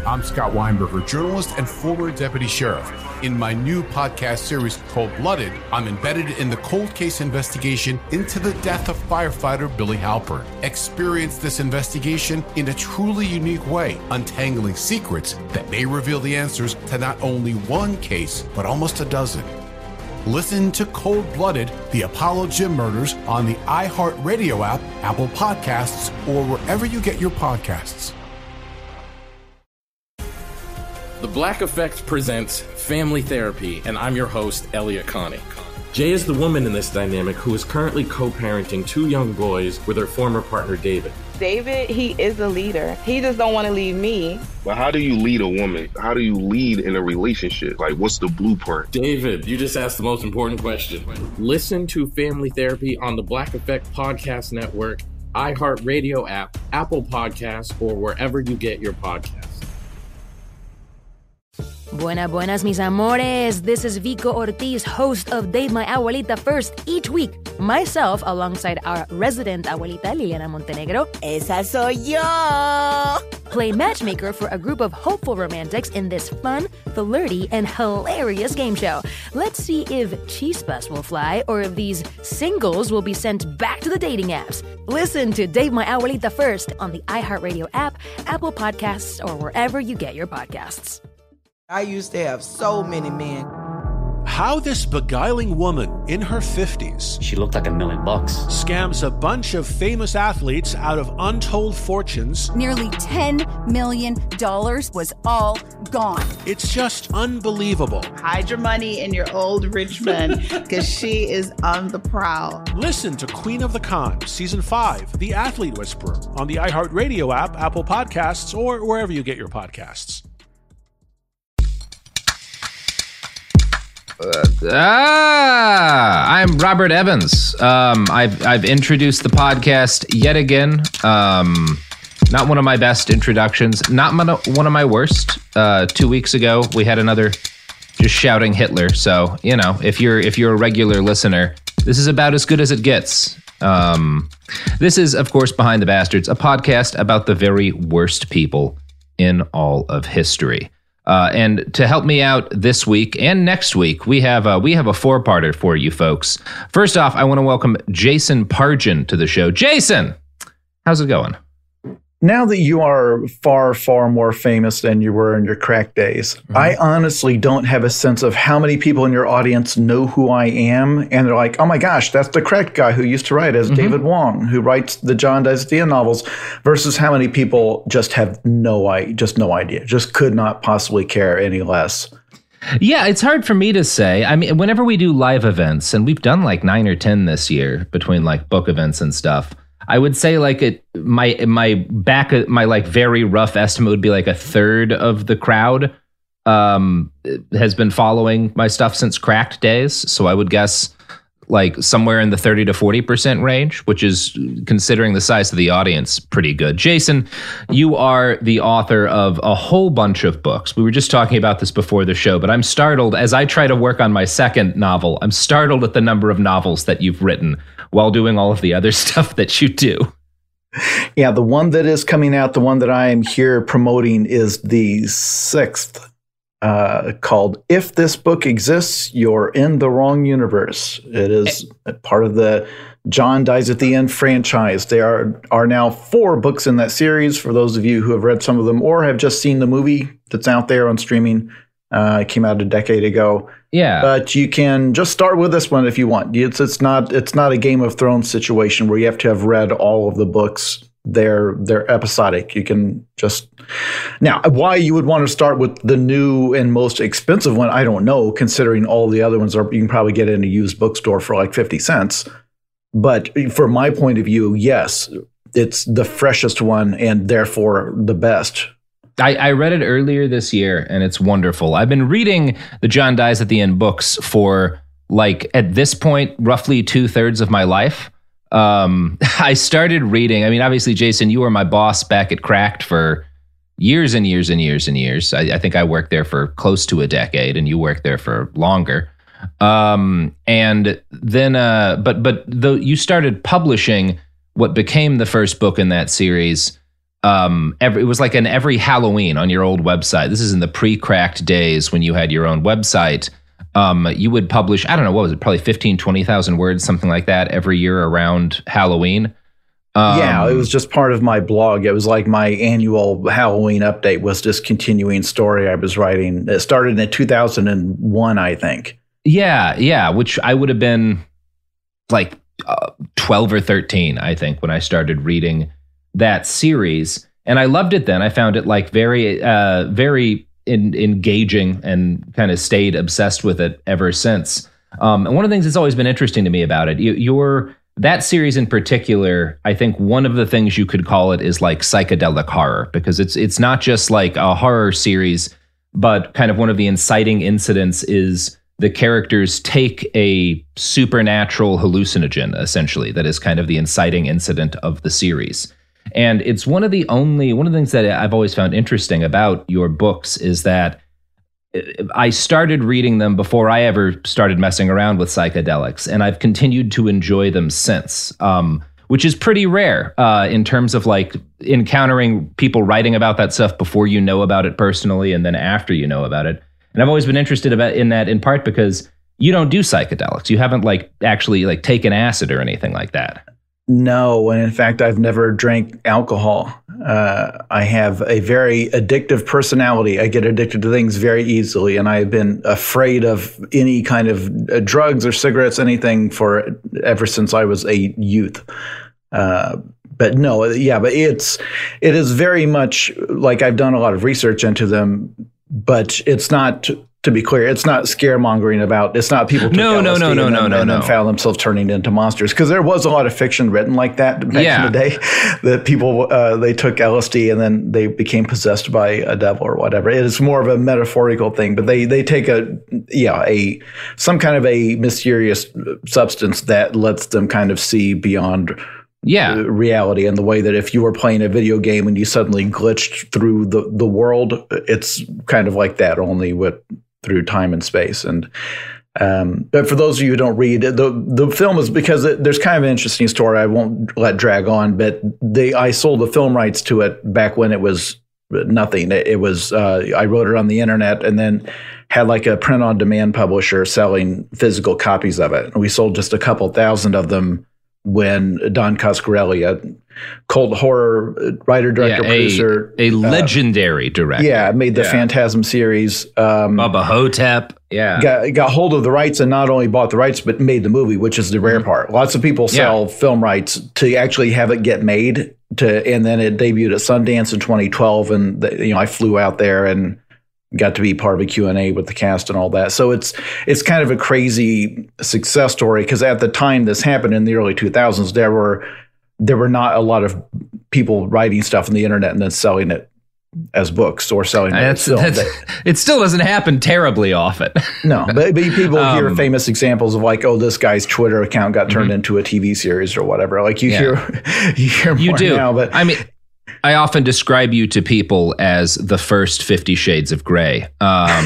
I'm Scott Weinberger, journalist and former deputy sheriff. In my new podcast series, Cold Blooded, I'm embedded in the cold case investigation into the death of firefighter Billy Halpern. Experience this investigation in a truly unique way, untangling secrets that may reveal the answers to not only one case, but almost a dozen. Listen to Cold Blooded, the Apollo Gym Murders on the iHeartRadio app, Apple Podcasts, or wherever you get your podcasts. The Black Effect presents Family Therapy, and I'm your host, Elliot Connie. Jay is the woman in this dynamic who is currently co-parenting two young boys with her former partner, David. David, he is a leader. He just don't want to leave me. But how do you lead a woman? How do you lead in a relationship? Like, what's the blueprint? David, you just asked the most important question. Listen to Family Therapy on the Black Effect Podcast Network, iHeartRadio app, Apple Podcasts, or wherever you get your podcasts. Buenas, mis amores. This is Vico Ortiz, host of Date My Abuelita First. Each week, myself, alongside our resident abuelita, Liliana Montenegro, esa soy yo, play matchmaker for a group of hopeful romantics in this fun, flirty, and hilarious game show. Let's see if chispas will fly or if these singles will be sent back to the dating apps. Listen to Date My Abuelita First on the iHeartRadio app, Apple Podcasts, or wherever you get your podcasts. I used to have so many men. How this beguiling woman in her 50s, she looked like $1 million, scams a bunch of famous athletes out of untold fortunes. Nearly $10 million was all gone. It's just unbelievable. Hide your money in your old rich man, because she is on the prowl. Listen to Queen of the Con, Season 5, The Athlete Whisperer, on the iHeartRadio app, Apple Podcasts, or wherever you get your podcasts. I'm Robert Evans. I've introduced the podcast yet again. Not one of my best introductions. Not one of my worst. 2 weeks ago, we had another just shouting Hitler. So, you know, if you're a regular listener, this is about as good as it gets. This is, of course, Behind the Bastards, a podcast about the very worst people in all of history. And to help me out this week and next week, we have a four-parter for you folks. First off, I want to welcome Jason Pargin to the show. Jason, how's it going? Now that you are far, far more famous than you were in your crack days, I honestly don't have a sense of how many people in your audience know who I am. And they're like, oh my gosh, that's the crack guy who used to write as David Wong, who writes the John Dies at the End novels, versus how many people just have no idea, just could not possibly care any less. Yeah, it's hard for me to say. I mean, whenever we do live events, and we've done like 9 or 10 this year between like book events and stuff, I would say like my like very rough estimate would be like a third of the crowd has been following my stuff since Cracked days. So I would guess like somewhere in the 30 to 40% range, which is, considering the size of the audience, pretty good. Jason, you are the author of a whole bunch of books. We were just talking about this before the show, but I'm startled as I try to work on my second novel. I'm startled at the number of novels that you've written while doing all of the other stuff that you do. Yeah, the one that is coming out, the one that I am here promoting, is the 6th, called If This Book Exists, You're in the Wrong Universe. It is part of the John Dies at the End franchise. There are now 4 books in that series, for those of you who have read some of them or have just seen the movie that's out there on streaming. It came out a decade ago. Yeah, but you can just start with this one if you want. It's not a Game of Thrones situation where you have to have read all of the books. They're episodic. You can just now. Why you would want to start with the new and most expensive one, I don't know. Considering all the other ones you can probably get in a used bookstore for like 50 cents. But from my point of view, yes, it's the freshest one and therefore the best. I read it earlier this year, and it's wonderful. I've been reading the John Dies at the End books for, like, at this point, roughly 2/3 of my life. I started reading. I mean, obviously, Jason, you were my boss back at Cracked for years and years and years and years. I think I worked there for close to a decade, and you worked there for longer. And then, but though you started publishing what became the first book in that series it was like every Halloween on your old website. This is in the pre-cracked days when you had your own website. You would publish, I don't know, what was it, probably 15, 20,000 words, something like that every year around Halloween. Yeah, it was just part of my blog. It was like my annual Halloween update was this continuing story I was writing. It started in 2001, I think. Yeah, which I would have been like 12 or 13, I think, when I started reading that series. And I loved it then. I found it like very engaging and kind of stayed obsessed with it ever since. And one of the things that's always been interesting to me about it, that series in particular, I think one of the things you could call it is like psychedelic horror, because it's not just like a horror series, but kind of one of the inciting incidents is the characters take a supernatural hallucinogen, essentially, that is kind of the inciting incident of the series. And it's one of the things that I've always found interesting about your books is that I started reading them before I ever started messing around with psychedelics, and I've continued to enjoy them since, which is pretty rare in terms of like encountering people writing about that stuff before you know about it personally and then after you know about it. And I've always been interested in that in part because you don't do psychedelics. You haven't like actually like taken acid or anything like that. No, and in fact, I've never drank alcohol. I have a very addictive personality. I get addicted to things very easily, and I've been afraid of any kind of drugs or cigarettes, anything ever since I was a youth. But no, yeah, but it is very much like I've done a lot of research into them, but it's not. To be clear, it's not scaremongering about. It's not people took LSD and then found themselves turning into monsters. Because there was a lot of fiction written like that back in the day. That people they took LSD and then they became possessed by a devil or whatever. It is more of a metaphorical thing, but they take some kind of a mysterious substance that lets them kind of see beyond reality, and the way that if you were playing a video game and you suddenly glitched through the world, it's kind of like that, only through time and space. And but for those of you who don't read the film, is because there's kind of an interesting story I won't let drag on, but I sold the film rights to it back when it was nothing. It was I wrote it on the internet and then had like a print on demand publisher selling physical copies of it, and we sold just a couple thousand of them when Don Coscarelli, a cult horror writer, director, producer, a legendary director, made the Phantasm series. Bubba Hotep, got hold of the rights and not only bought the rights but made the movie, which is the rare part. Lots of people sell film rights to actually have it get made, and then it debuted at Sundance in 2012, and I flew out there and got to be part of a Q&A with the cast and all that. So it's kind of a crazy success story, because at the time this happened in the early 2000s, there were not a lot of people writing stuff on the internet and then selling it as books or selling it as film. It still doesn't happen terribly often. No, but people hear famous examples of like, this guy's Twitter account got turned into a TV series or whatever. Like you hear more now. But I mean, I often describe you to people as the first 50 Shades of Grey. But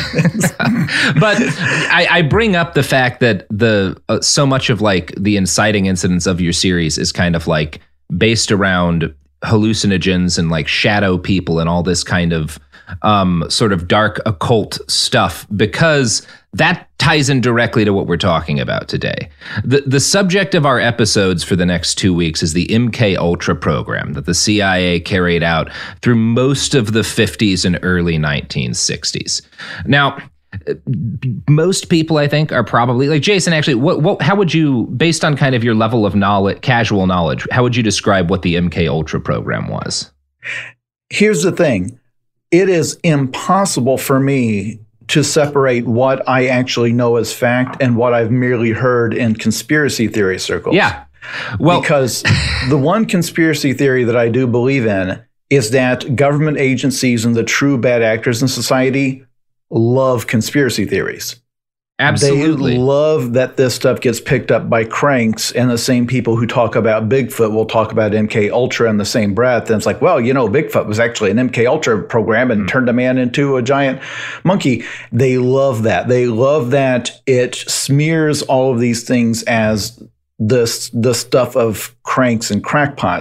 I bring up the fact that so much of like the inciting incidents of your series is kind of like based around hallucinogens and like shadow people and all this kind of sort of dark occult stuff, because that ties in directly to what we're talking about today. The subject of our episodes for the next 2 weeks is the MK Ultra program that the CIA carried out through most of the 50s and early 1960s. Now, most people, I think, are probably like Jason. Actually, how would you, based on kind of your level of knowledge, casual knowledge, how would you describe what the MK Ultra program was? Here's the thing. It is impossible for me to separate what I actually know as fact and what I've merely heard in conspiracy theory circles. Yeah. Well, because the one conspiracy theory that I do believe in is that government agencies and the true bad actors in society love conspiracy theories. Absolutely. They love that this stuff gets picked up by cranks, and the same people who talk about Bigfoot will talk about MK Ultra in the same breath. And it's like, well, Bigfoot was actually an MK Ultra program and turned a man into a giant monkey. They love that. They love that it smears all of these things as the stuff of cranks and crackpots.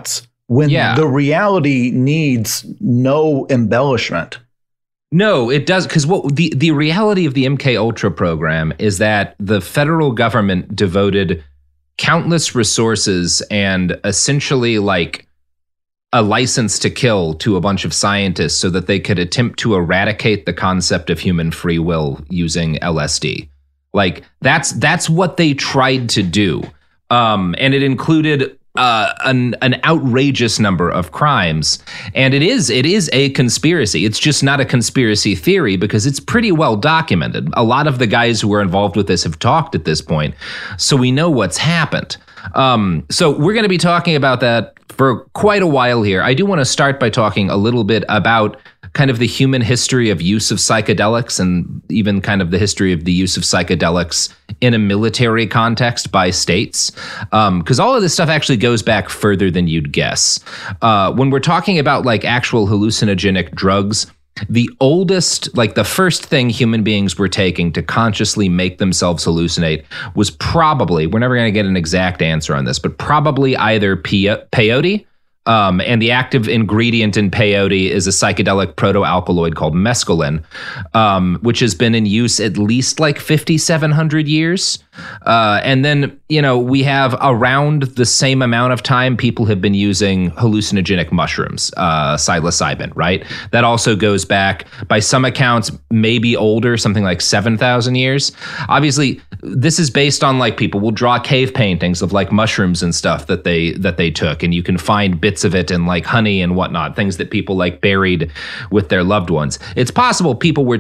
when the reality needs no embellishment. No, it does, because what the reality of the MK Ultra program is that the federal government devoted countless resources and essentially like a license to kill to a bunch of scientists so that they could attempt to eradicate the concept of human free will using LSD. Like that's what they tried to do, and it included an outrageous number of crimes. And it is a conspiracy. It's just not a conspiracy theory because it's pretty well documented. A lot of the guys who were involved with this have talked at this point, so we know what's happened. So we're going to be talking about that for quite a while here. I do want to start by talking a little bit about kind of the human history of use of psychedelics and even kind of the history of the use of psychedelics in a military context by states. Because all of this stuff actually goes back further than you'd guess. When we're talking about like actual hallucinogenic drugs, the oldest, like the first thing human beings were taking to consciously make themselves hallucinate was probably, we're never going to get an exact answer on this, but probably either peyote, and the active ingredient in peyote is a psychedelic proto-alkaloid called mescaline, which has been in use at least like 5,700 years. And then, we have around the same amount of time people have been using hallucinogenic mushrooms, psilocybin, right? That also goes back, by some accounts, maybe older, something like 7,000 years. Obviously, this is based on like people will draw cave paintings of like mushrooms and stuff that they took, and you can find bits of it in like honey and whatnot, things that people like buried with their loved ones. It's possible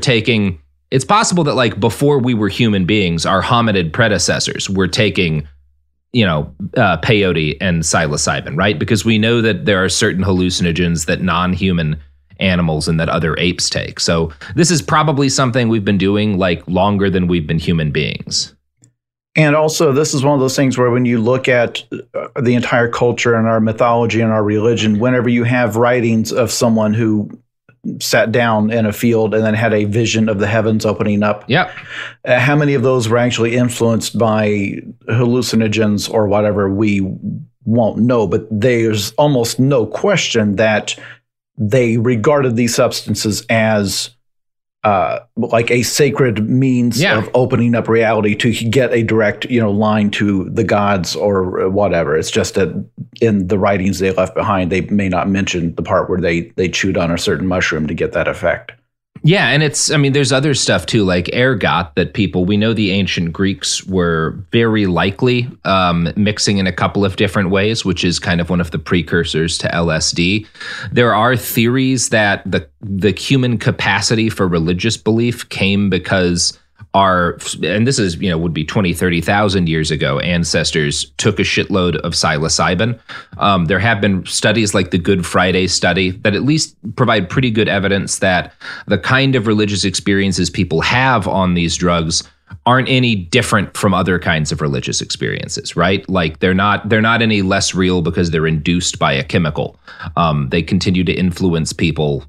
that like before we were human beings, our hominid predecessors were taking, peyote and psilocybin, right? Because we know that there are certain hallucinogens that non-human animals and that other apes take. So this is probably something we've been doing like longer than we've been human beings. And also, this is one of those things where when you look at the entire culture and our mythology and our religion, whenever you have writings of someone who sat down in a field and then had a vision of the heavens opening up, how many of those were actually influenced by hallucinogens or whatever, we won't know. But there's almost no question that they regarded these substances as like a sacred means of opening up reality to get a direct, line to the gods or whatever. It's just that in the writings they left behind, they may not mention the part where they chewed on a certain mushroom to get that effect. Yeah, and there's other stuff too, like ergot, that we know the ancient Greeks were very likely mixing in a couple of different ways, which is kind of one of the precursors to LSD. There are theories that the human capacity for religious belief came because and this is, would be 20, 30,000 years ago, ancestors took a shitload of psilocybin. There have been studies like the Good Friday study that at least provide pretty good evidence that the kind of religious experiences people have on these drugs aren't any different from other kinds of religious experiences, right? Like they're not any less real because they're induced by a chemical. They continue to influence people,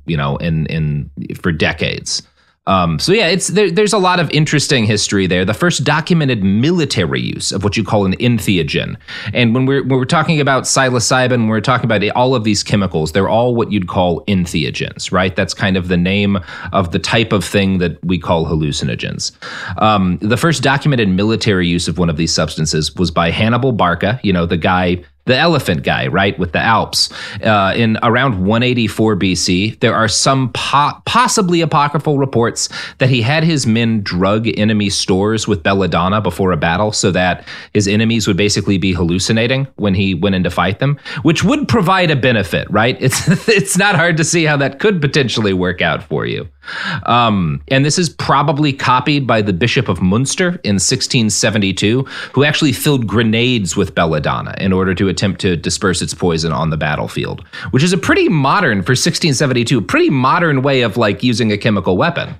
for decades. There's a lot of interesting history there. The first documented military use of what you call an entheogen. And when we're talking about psilocybin, we're talking about all of these chemicals, they're all what you'd call entheogens, right? That's kind of the name of the type of thing that we call hallucinogens. The first documented military use of one of these substances was by Hannibal Barca, the elephant guy, right, with the Alps. In around 184 BC, there are some possibly apocryphal reports that he had his men drug enemy stores with belladonna before a battle so that his enemies would basically be hallucinating when he went in to fight them, which would provide a benefit, right? It's not hard to see how that could potentially work out for you. And this is probably copied by the Bishop of Munster in 1672, who actually filled grenades with belladonna in order to attempt to disperse its poison on the battlefield, which is a pretty modern, for 1672, pretty modern way of like using a chemical weapon.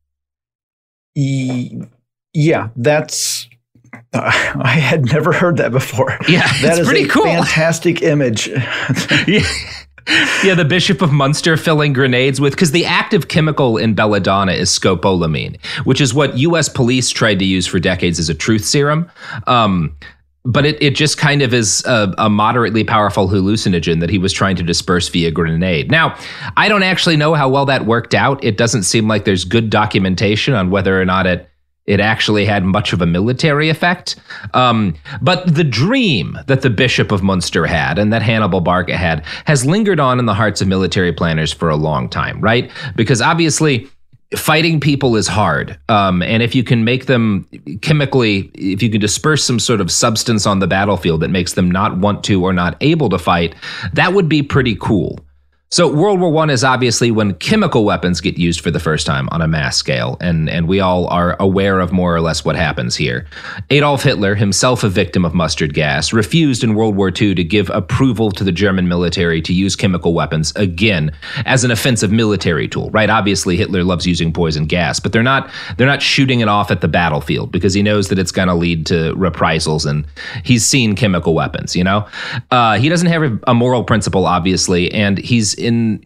Yeah, that's... I had never heard that before. Yeah, that is pretty cool. Fantastic image. Yeah, the Bishop of Munster filling grenades with, because the active chemical in belladonna is scopolamine, which is what U.S. police tried to use for decades as a truth serum. But it just kind of is a moderately powerful hallucinogen that he was trying to disperse via grenade. Now, I don't actually know how well that worked out. It doesn't seem like there's good documentation on whether or not it actually had much of a military effect. But the dream that the Bishop of Munster had and that Hannibal Barca had has lingered on in the hearts of military planners for a long time, right? Because obviously, fighting people is hard. And if you can make them chemically, if you can disperse some sort of substance on the battlefield that makes them not want to or not able to fight, that would be pretty cool. So World War I is obviously when chemical weapons get used for the first time on a mass scale, and we all are aware of more or less what happens here. Adolf Hitler, himself a victim of mustard gas, refused in World War II to give approval to the German military to use chemical weapons again as an offensive military tool, right? Obviously, Hitler loves using poison gas, but they're not shooting it off at the battlefield because he knows that it's going to lead to reprisals, and he's seen chemical weapons, you know? He doesn't have a moral principle, obviously, and he's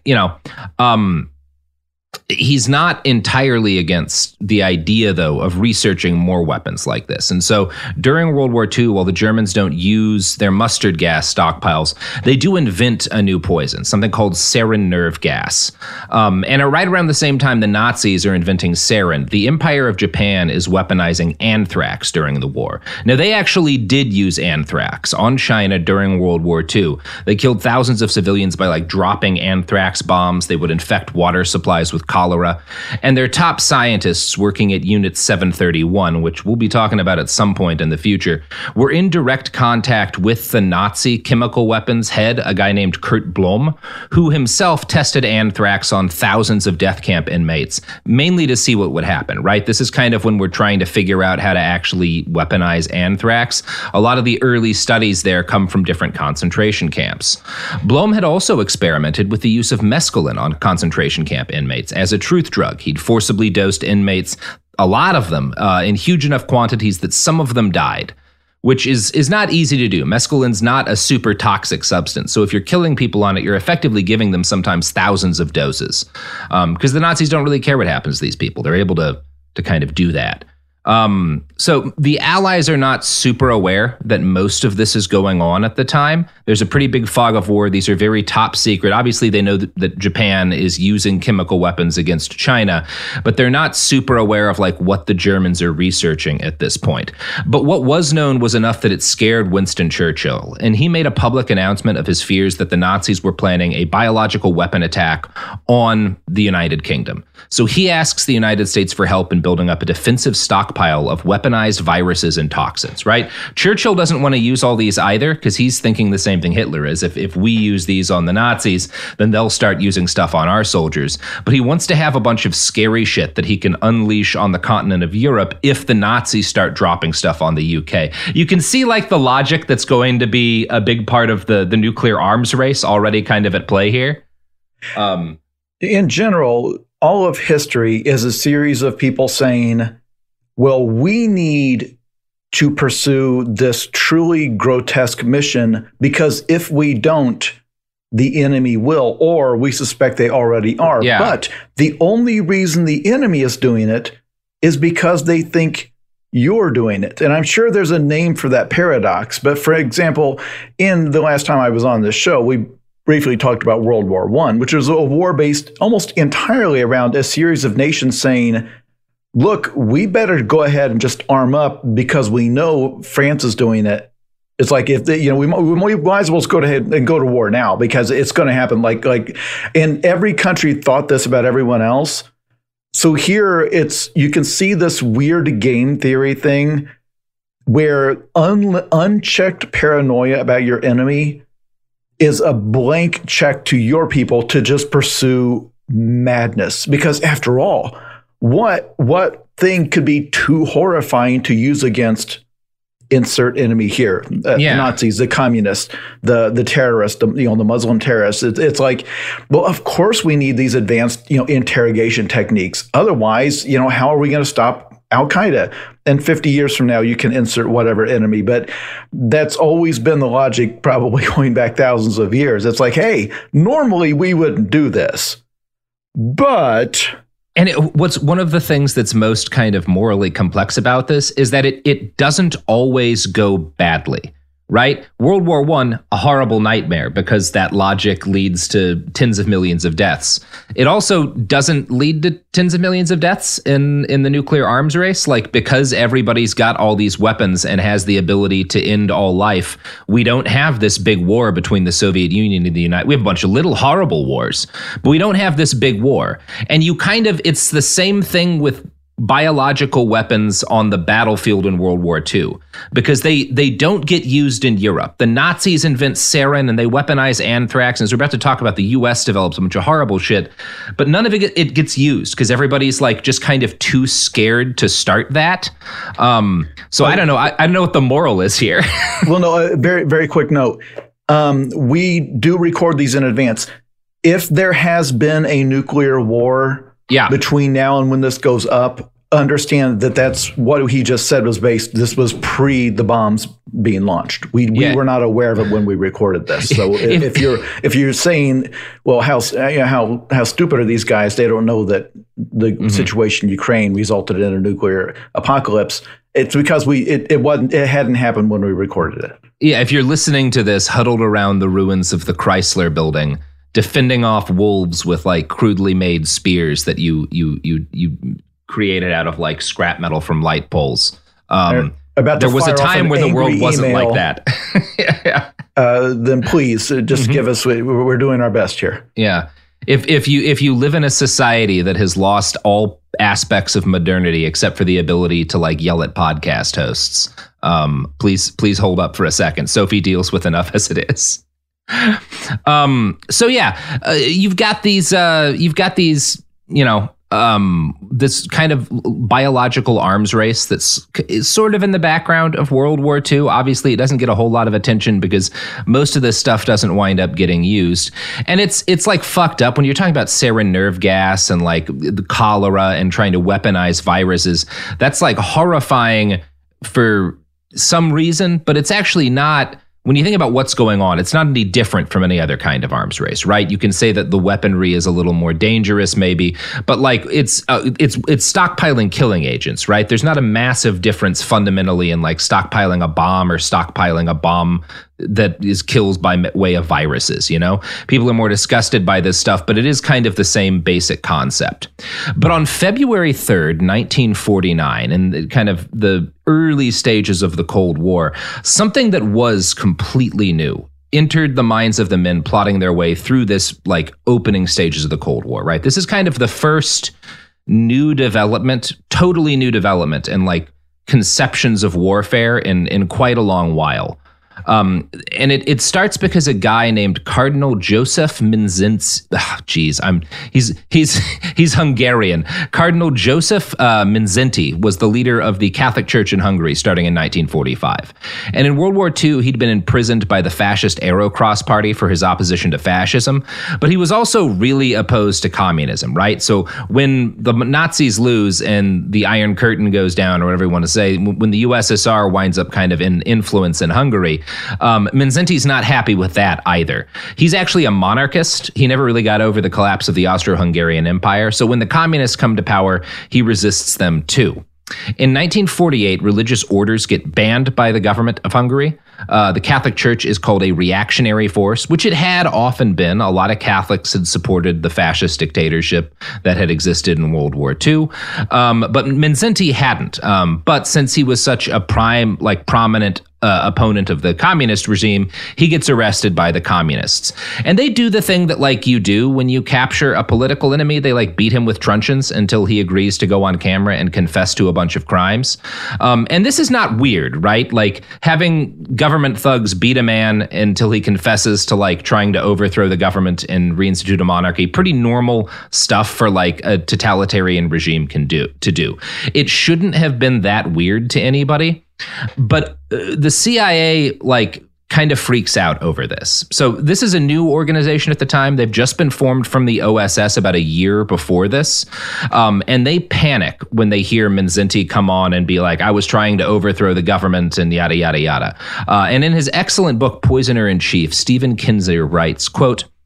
he's not entirely against the idea, though, of researching more weapons like this. And so during World War II, while the Germans don't use their mustard gas stockpiles, they do invent a new poison, something called sarin nerve gas. And right around the same time the Nazis are inventing sarin, the Empire of Japan is weaponizing anthrax during the war. Now, they actually did use anthrax on China during World War II. They killed thousands of civilians by dropping anthrax bombs. They would infect water supplies with cholera, and their top scientists working at Unit 731, which we'll be talking about at some point in the future, were in direct contact with the Nazi chemical weapons head, a guy named Kurt Blom, who himself tested anthrax on thousands of death camp inmates, mainly to see what would happen, right? This is kind of when we're trying to figure out how to actually weaponize anthrax. A lot of the early studies there come from different concentration camps. Blom had also experimented with the use of mescaline on concentration camp inmates as a truth drug. He'd forcibly dosed inmates, a lot of them, in huge enough quantities that some of them died, which is not easy to do. Mescaline's not a super toxic substance. So if you're killing people on it, you're effectively giving them sometimes thousands of doses. Because the Nazis don't really care what happens to these people. They're able to kind of do that. So the Allies are not super aware that most of this is going on at the time. There's a pretty big fog of war. These are very top secret. Obviously, they know that Japan is using chemical weapons against China, but they're not super aware of what the Germans are researching at this point. But what was known was enough that it scared Winston Churchill, and he made a public announcement of his fears that the Nazis were planning a biological weapon attack on the United Kingdom. So he asks the United States for help in building up a defensive stockpile of weaponized viruses and toxins, right? Churchill doesn't want to use all these either because he's thinking the same thing Hitler is. If we use these on the Nazis, then they'll start using stuff on our soldiers. But he wants to have a bunch of scary shit that he can unleash on the continent of Europe if the Nazis start dropping stuff on the UK. You can see the logic that's going to be a big part of the nuclear arms race already kind of at play here. In general, all of history is a series of people saying, well, we need to pursue this truly grotesque mission because if we don't, the enemy will, or we suspect they already are. Yeah. But the only reason the enemy is doing it is because they think you're doing it. And I'm sure there's a name for that paradox. But for example, in the last time I was on this show, we briefly talked about World War I, which was a war based almost entirely around a series of nations saying, look, we better go ahead and just arm up because we know France is doing it. It's like if they, we might as well go ahead and go to war now because it's going to happen. And every country thought this about everyone else. So here you can see this weird game theory thing where unchecked paranoia about your enemy is a blank check to your people to just pursue madness. Because after all, what thing could be too horrifying to use against insert enemy here? The Nazis, the communists, the terrorists, the Muslim terrorists. It's like, well, of course we need these advanced interrogation techniques. Otherwise, how are we going to stop Al-Qaeda? And 50 years from now, you can insert whatever enemy. But that's always been the logic, probably going back thousands of years. It's like, hey, normally we wouldn't do this. But And what's one of the things that's most kind of morally complex about this is that it doesn't always go badly, right? World War I, a horrible nightmare because that logic leads to tens of millions of deaths. It also doesn't lead to tens of millions of deaths in the nuclear arms race. Like, because everybody's got all these weapons and has the ability to end all life, we don't have this big war between the Soviet Union and the United. We have a bunch of little horrible wars, but we don't have this big war. And it's the same thing with biological weapons on the battlefield in World War II, because they don't get used in Europe. The Nazis invent sarin and they weaponize anthrax. And as we're about to talk about, the US develops a bunch of horrible shit, but none of it gets used because everybody's like just kind of too scared to start that. So I don't know. I don't know what the moral is here. Well, no, very, very quick note. We do record these in advance. If there has been a nuclear war between now and when this goes up, understand that that's what he just said was based. This was pre the bombs being launched. We were not aware of it when we recorded this. So if you're saying, well, how stupid are these guys? They don't know that the situation in Ukraine resulted in a nuclear apocalypse. It's because it hadn't happened when we recorded it. Yeah, if you're listening to this huddled around the ruins of the Chrysler Building, defending off wolves with like crudely made spears that you created out of like scrap metal from light poles. There was a time where the world wasn't like that. Then please just give us. We're doing our best here. Yeah. If you live in a society that has lost all aspects of modernity except for the ability to like yell at podcast hosts, please hold up for a second. Sophie deals with enough as it is. You've got these, this kind of biological arms race that's sort of in the background of World War II. Obviously, it doesn't get a whole lot of attention because most of this stuff doesn't wind up getting used. And it's like fucked up when you're talking about sarin nerve gas and like the cholera and trying to weaponize viruses. That's like horrifying for some reason, but it's actually not. When you think about what's going on, it's not any different from any other kind of arms race, right? You can say that the weaponry is a little more dangerous, maybe, but like it's stockpiling killing agents, right? There's not a massive difference fundamentally in like stockpiling a bomb or stockpiling a bomb that is killed by way of viruses, you know? People are more disgusted by this stuff, but it is kind of the same basic concept. But on February 3rd, 1949, in kind of the early stages of the Cold War, something that was completely new entered the minds of the men plotting their way through this like opening stages of the Cold War, right? This is kind of the first new development, totally new development and like conceptions of warfare in quite a long while. And it starts because a guy named Cardinal Joseph Minzinci, he's Hungarian. Cardinal Joseph Minzinci was the leader of the Catholic Church in Hungary starting in 1945. And in World War II, he'd been imprisoned by the fascist Aerocross Party for his opposition to fascism, but he was also really opposed to communism, right? So when the Nazis lose and the Iron Curtain goes down, or whatever you want to say, when the USSR winds up kind of in influence in Hungary, Minzinci's not happy with that either. He's actually a monarchist. He never really got over the collapse of the Austro-Hungarian Empire. So when the communists come to power, he resists them too. In 1948, religious orders get banned by the government of Hungary. The Catholic Church is called a reactionary force, which it had often been. A lot of Catholics had supported the fascist dictatorship that had existed in World War II. But Minzinci hadn't. But since he was such a prominent opponent of the communist regime, he gets arrested by the communists. And they do the thing that like you do when you capture a political enemy. They like beat him with truncheons until he agrees to go on camera and confess to a bunch of crimes. And this is not weird, right? Like having government thugs beat a man until he confesses to like trying to overthrow the government and reinstitute a monarchy. Pretty normal stuff for like a totalitarian regime to do. It shouldn't have been that weird to anybody. But the CIA like kind of freaks out over this. So this is a new organization at the time. They've just been formed from the OSS about a year before this. And they panic when they hear Minzinci come on and be like, I was trying to overthrow the government and yada, yada, yada. And in his excellent book, Poisoner in Chief, Stephen Kinzer writes, quote,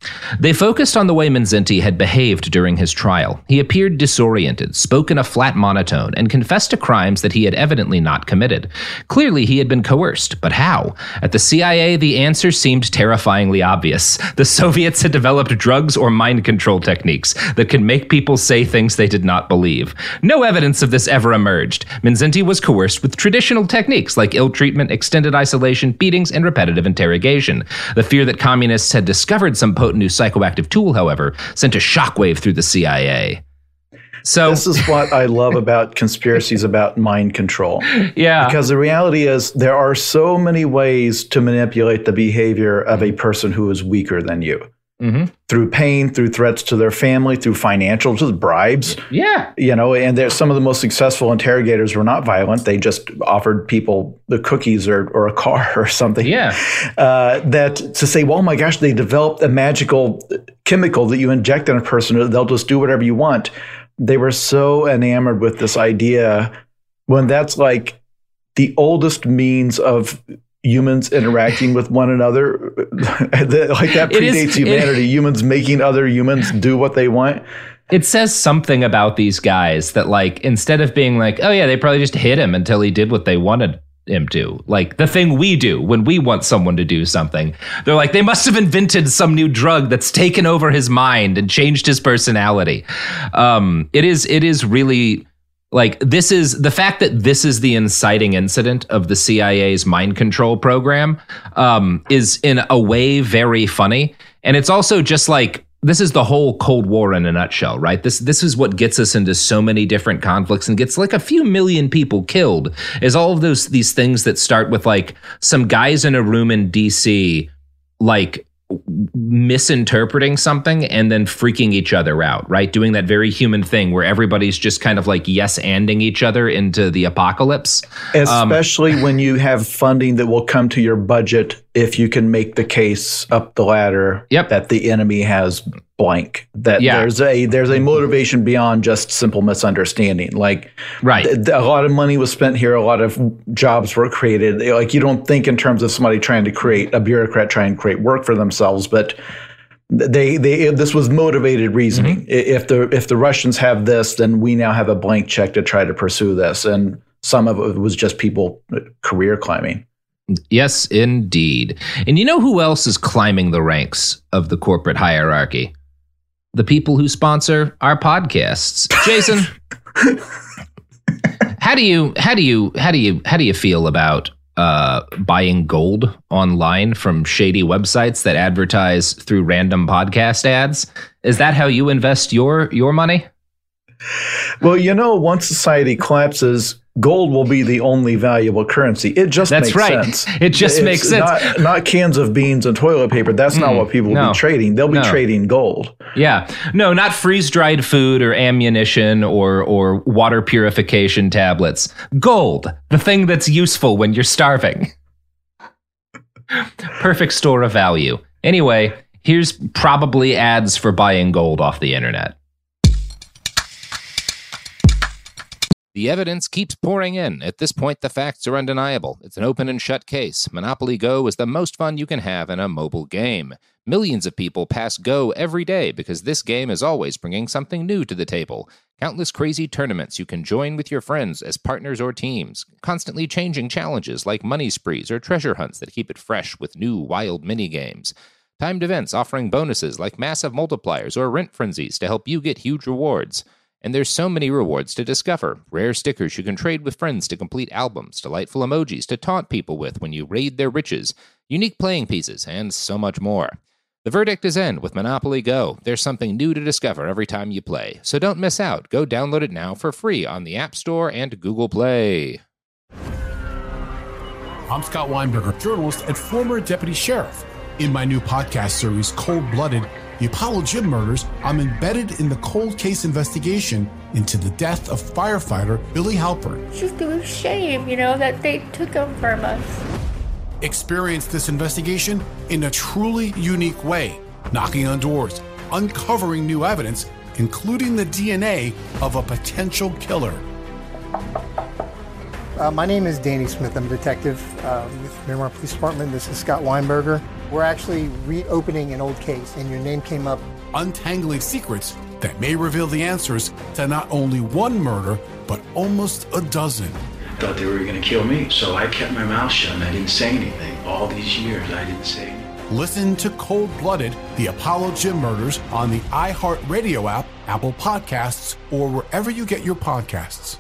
They focused on the way Minzinti had behaved during his trial. He appeared disoriented, spoke in a flat monotone, and confessed to crimes that he had evidently not committed. Clearly, he had been coerced, but how? At the CIA, the answer seemed terrifyingly obvious. The Soviets had developed drugs or mind control techniques that could make people say things they did not believe. No evidence of this ever emerged. Minzinti was coerced with traditional techniques like ill treatment, extended isolation, beatings, and repetitive interrogation. The fear that communists had discovered some potent new psychoactive tool, however, sent a shockwave through the CIA. So this is what I love about conspiracies about mind control. Yeah. Because the reality is there are so many ways to manipulate the behavior of a person who is weaker than you. Mm-hmm. Through pain, through threats to their family, through financial, just bribes. Yeah. And there's some of the most successful interrogators were not violent. They just offered people the cookies or a car or something. Yeah. That to say, well, oh my gosh, they developed a magical chemical that you inject in a person, they'll just do whatever you want. They were so enamored with this idea when that's like the oldest means of humans interacting with one another. Like that predates humanity. Humans making other humans do what they want. It says something about these guys that, like, instead of being like, oh yeah, they probably just hit him until he did what they wanted him to, like the thing we do when we want someone to do something, they're like, they must have invented some new drug that's taken over his mind and changed his personality. It is really like, this is the fact that this is the inciting incident of the CIA's mind control program, is in a way very funny. And it's also just like, this is the whole Cold War in a nutshell, right? This is what gets us into so many different conflicts and gets like a few million people killed, is all of these things that start with like some guys in a room in DC, like misinterpreting something and then freaking each other out, right? Doing that very human thing where everybody's just kind of like yes-anding each other into the apocalypse. Especially when you have funding that will come to your budget if you can make the case up the ladder that the enemy has blank. That there's a motivation beyond just simple misunderstanding. Like, right, a lot of money was spent here, a lot of jobs were created. Like, you don't think in terms of somebody trying to create, a bureaucrat trying to create work for themselves, but this was motivated reasoning. Mm-hmm. If the Russians have this, then we now have a blank check to try to pursue this. And some of it was just people career climbing. Yes, indeed. And you know who else is climbing the ranks of the corporate hierarchy? The people who sponsor our podcasts. Jason, how do you feel about buying gold online from shady websites that advertise through random podcast ads? Is that how you invest your money? Well, once society collapses, gold will be the only valuable currency. It just makes sense. It just makes sense. Not cans of beans and toilet paper. That's not what people will be trading. They'll be trading gold. Yeah. No, not freeze-dried food or ammunition or water purification tablets. Gold, the thing that's useful when you're starving. Perfect store of value. Anyway, here's probably ads for buying gold off the internet. The evidence keeps pouring in. At this point, the facts are undeniable. It's an open and shut case. Monopoly Go is the most fun you can have in a mobile game. Millions of people pass Go every day because this game is always bringing something new to the table. Countless crazy tournaments you can join with your friends as partners or teams. Constantly changing challenges like money sprees or treasure hunts that keep it fresh with new wild mini-games. Timed events offering bonuses like massive multipliers or rent frenzies to help you get huge rewards. And there's so many rewards to discover. Rare stickers you can trade with friends to complete albums, delightful emojis to taunt people with when you raid their riches, unique playing pieces, and so much more. The verdict is in with Monopoly Go. There's something new to discover every time you play. So don't miss out. Go download it now for free on the App Store and Google Play. I'm Scott Weinberger, journalist and former deputy sheriff. In my new podcast series, Cold Blooded, The Apollo Gym Murders, I'm embedded in the cold case investigation into the death of firefighter Billy Halpern. It's just a shame, that they took him from us. Experience this investigation in a truly unique way, knocking on doors, uncovering new evidence, including the DNA of a potential killer. My name is Danny Smith. I'm a detective with Miramar Police Department. This is Scott Weinberger. We're actually reopening an old case, and your name came up. Untangling secrets that may reveal the answers to not only one murder, but almost a dozen. I thought they were going to kill me, so I kept my mouth shut and I didn't say anything. All these years, I didn't say anything. Listen to Cold Blooded, The Apollo Gym Murders on the iHeartRadio app, Apple Podcasts, or wherever you get your podcasts.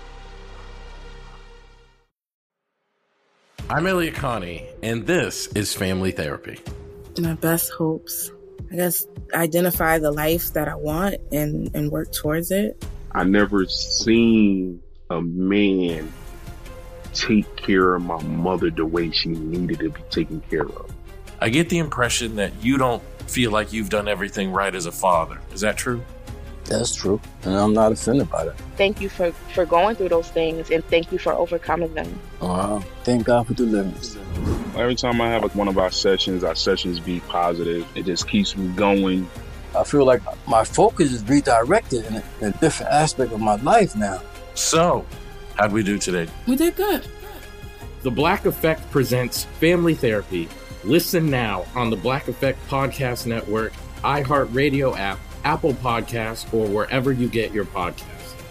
I'm Elliot Connie, and this is Family Therapy. My best hopes, I guess, identify the life that I want and work towards it. I never seen a man take care of my mother the way she needed to be taken care of. I get the impression that you don't feel like you've done everything right as a father. Is that true? That's true, and I'm not offended by that. Thank you for going through those things, and thank you for overcoming them. Wow. Thank God for deliverance. Every time I have one of our sessions be positive. It just keeps me going. I feel like my focus is redirected in a different aspect of my life now. So, how'd we do today? We did good. The Black Effect presents Family Therapy. Listen now on the Black Effect Podcast Network, iHeartRadio app, Apple Podcasts, or wherever you get your podcasts.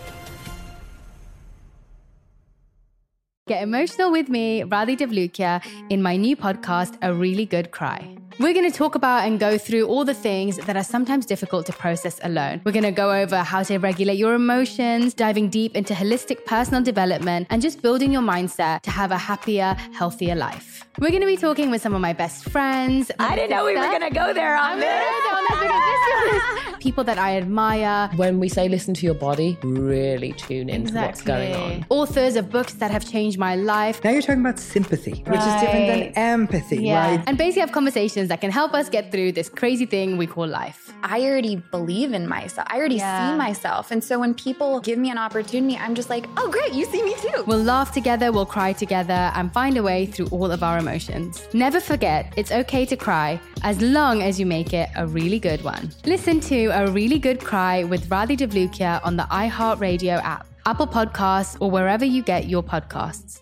Get emotional with me, Radhi Devlukia, in my new podcast, A Really Good Cry. We're going to talk about and go through all the things that are sometimes difficult to process alone. We're going to go over how to regulate your emotions, diving deep into holistic personal development, and just building your mindset to have a happier, healthier life. We're going to be talking with some of my best friends. I didn't know we were going to go there on this. People that I admire. When we say listen to your body, really tune into what's going on. Authors of books that have changed my life. Now you're talking about sympathy, which is different than empathy, right? And basically have conversations that can help us get through this crazy thing we call life. I already believe in myself. I already see myself. And so when people give me an opportunity, I'm just like, oh, great, you see me too. We'll laugh together, we'll cry together, and find a way through all of our emotions. Never forget, it's okay to cry, as long as you make it a really good one. Listen to A Really Good Cry with Radhi Devlukia on the iHeartRadio app, Apple Podcasts, or wherever you get your podcasts.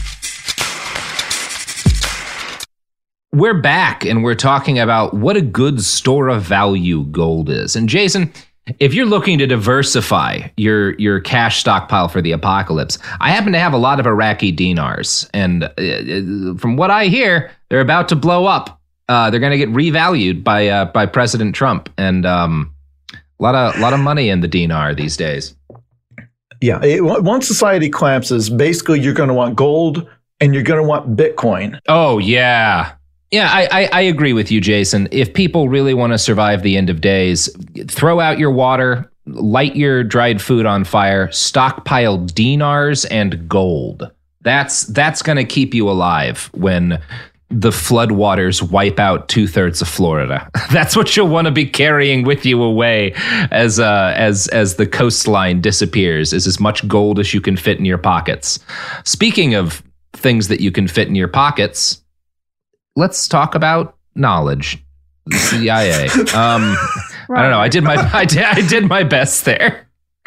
We're back, and we're talking about what a good store of value gold is. And Jason, if you're looking to diversify your cash stockpile for the apocalypse, I happen to have a lot of Iraqi dinars. And from what I hear, they're about to blow up. They're going to get revalued by President Trump. And a lot of money in the dinar these days. Yeah, once society collapses, basically you're going to want gold and you're going to want Bitcoin. Oh, yeah. Yeah, I agree with you, Jason. If people really want to survive the end of days, throw out your water, light your dried food on fire, stockpile dinars and gold. That's going to keep you alive when the floodwaters wipe out 2/3 of Florida. That's what you'll want to be carrying with you away as the coastline disappears, is as much gold as you can fit in your pockets. Speaking of things that you can fit in your pockets, let's talk about knowledge. The CIA. I don't know. I did my best there.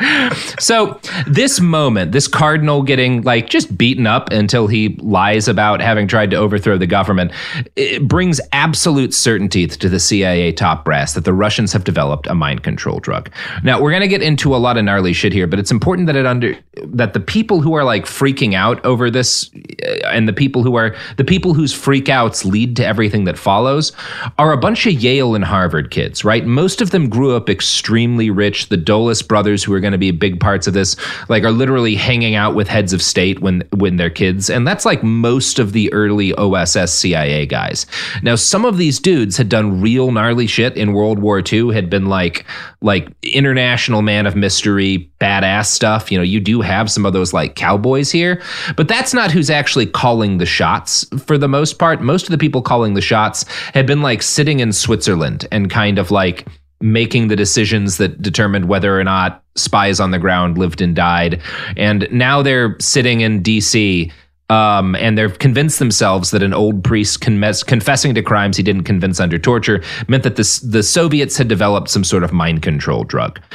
So this moment, this cardinal getting just beaten up until he lies about having tried to overthrow the government, it brings absolute certainty to the CIA top brass that the Russians have developed a mind control drug. Now, we're going to get into a lot of gnarly shit here, but it's important that the people who are freaking out over this and the people whose freakouts lead to everything that follows are a bunch of Yale and Harvard kids, right? Most of them grew up extremely rich. The Dulles brothers, who are going to be big parts of this, are literally hanging out with heads of state when they're kids. And that's most of the early OSS CIA guys. Now, some of these dudes had done real gnarly shit in World War II, had been like international man of mystery, badass stuff. You do have some of those cowboys here, but that's not who's actually calling the shots for the most part. Most of the people calling the shots had been sitting in Switzerland and kind of making the decisions that determined whether or not spies on the ground lived and died. And now they're sitting in DC, and they've convinced themselves that an old priest confessing to crimes he didn't convince under torture meant that the Soviets had developed some sort of mind control drug.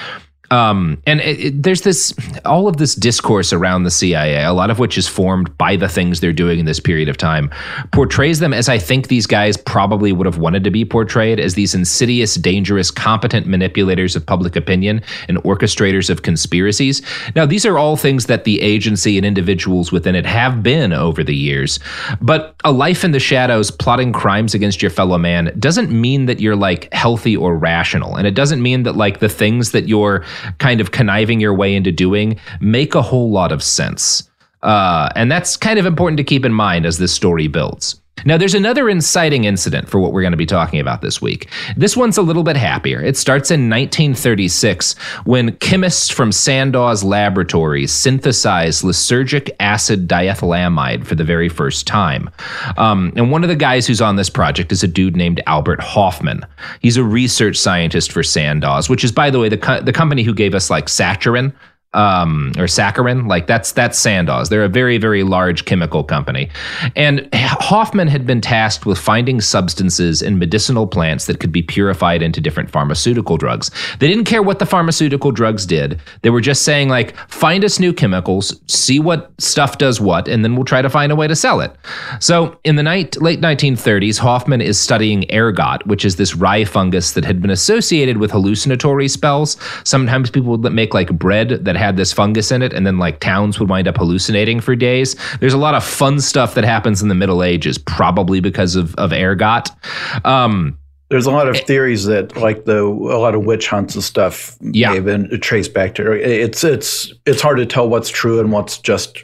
There's all of this discourse around the CIA, a lot of which is formed by the things they're doing in this period of time, portrays them as I think these guys probably would have wanted to be portrayed, as these insidious, dangerous, competent manipulators of public opinion and orchestrators of conspiracies. Now, these are all things that the agency and individuals within it have been over the years. But a life in the shadows, plotting crimes against your fellow man, doesn't mean that you're like healthy or rational. And it doesn't mean that like the things that you're kind of conniving your way into doing make a whole lot of sense. And that's kind of important to keep in mind as this story builds. Now, there's another inciting incident for what we're going to be talking about this week. This one's a little bit happier. It starts in 1936 when chemists from Sandow's laboratories synthesized lysergic acid diethylamide for the very first time. And one of the guys who's on this project is a dude named Albert Hofmann. He's a research scientist for Sandow's, which is, by the way, the company who gave us like saccharin. Or saccharin, like that's Sandow's. They're a very, very large chemical company. And Hofmann had been tasked with finding substances in medicinal plants that could be purified into different pharmaceutical drugs. They didn't care what the pharmaceutical drugs did. They were just saying, like, find us new chemicals, see what stuff does what, and then we'll try to find a way to sell it. So in the late 1930s, Hofmann is studying ergot, which is this rye fungus that had been associated with hallucinatory spells. Sometimes people would make like bread that had this fungus in it, and then like towns would wind up hallucinating for days. There's a lot of fun stuff that happens in the Middle Ages, probably because of ergot. There's a lot of theories that like a lot of witch hunts and stuff may have been traced back to. It's hard to tell what's true and what's just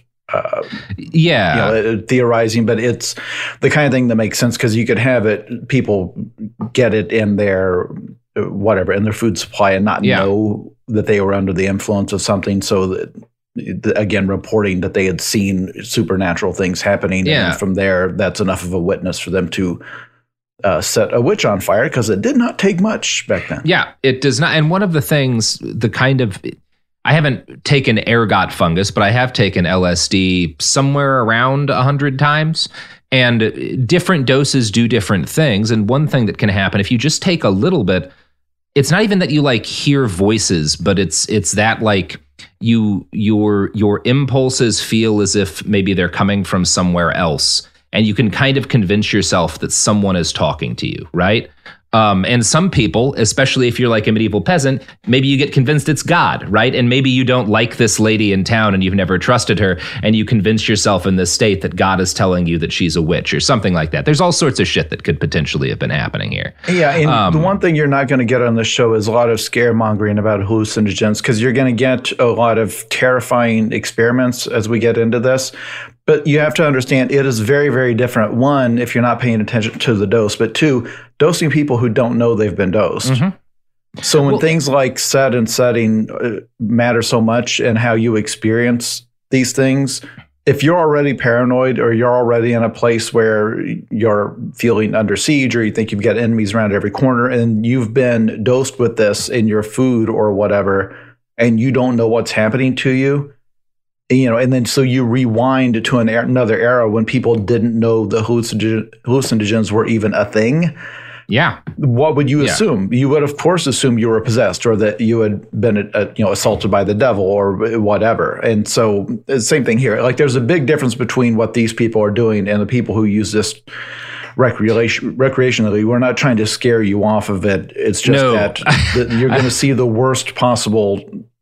theorizing, but it's the kind of thing that makes sense because you could have it, people get it in their whatever in their food supply and not know that they were under the influence of something. So that, again, reporting that they had seen supernatural things happening. And from there, that's enough of a witness for them to set a witch on fire, because it did not take much back then. Yeah, it does not. And one of the things, I haven't taken ergot fungus, but I have taken LSD somewhere around 100 times. And different doses do different things. And one thing that can happen, if you just take a little bit, it's not even that you like hear voices, but it's that like your impulses feel as if maybe they're coming from somewhere else, and you can kind of convince yourself that someone is talking to you, right? And some people, especially if you're like a medieval peasant, maybe you get convinced it's God, right? And maybe you don't like this lady in town and you've never trusted her, and you convince yourself in this state that God is telling you that she's a witch or something like that. There's all sorts of shit that could potentially have been happening here. Yeah, and the one thing you're not going to get on the show is a lot of scaremongering about hallucinogens, because you're going to get a lot of terrifying experiments as we get into this. But you have to understand, it is very, very different. One, if you're not paying attention to the dose, but two, dosing people who don't know they've been dosed. Mm-hmm. So when things like set and setting matter so much and how you experience these things, if you're already paranoid or you're already in a place where you're feeling under siege or you think you've got enemies around every corner and you've been dosed with this in your food or whatever, and you don't know what's happening to you, and then so you rewind to another era when people didn't know the hallucinogens were even a thing. Yeah. What would you assume? You would, of course, assume you were possessed or that you had been, assaulted by the devil or whatever. And so same thing here. Like, there's a big difference between what these people are doing and the people who use this recreationally. We're not trying to scare you off of it. It's just that you're going to see the worst possible.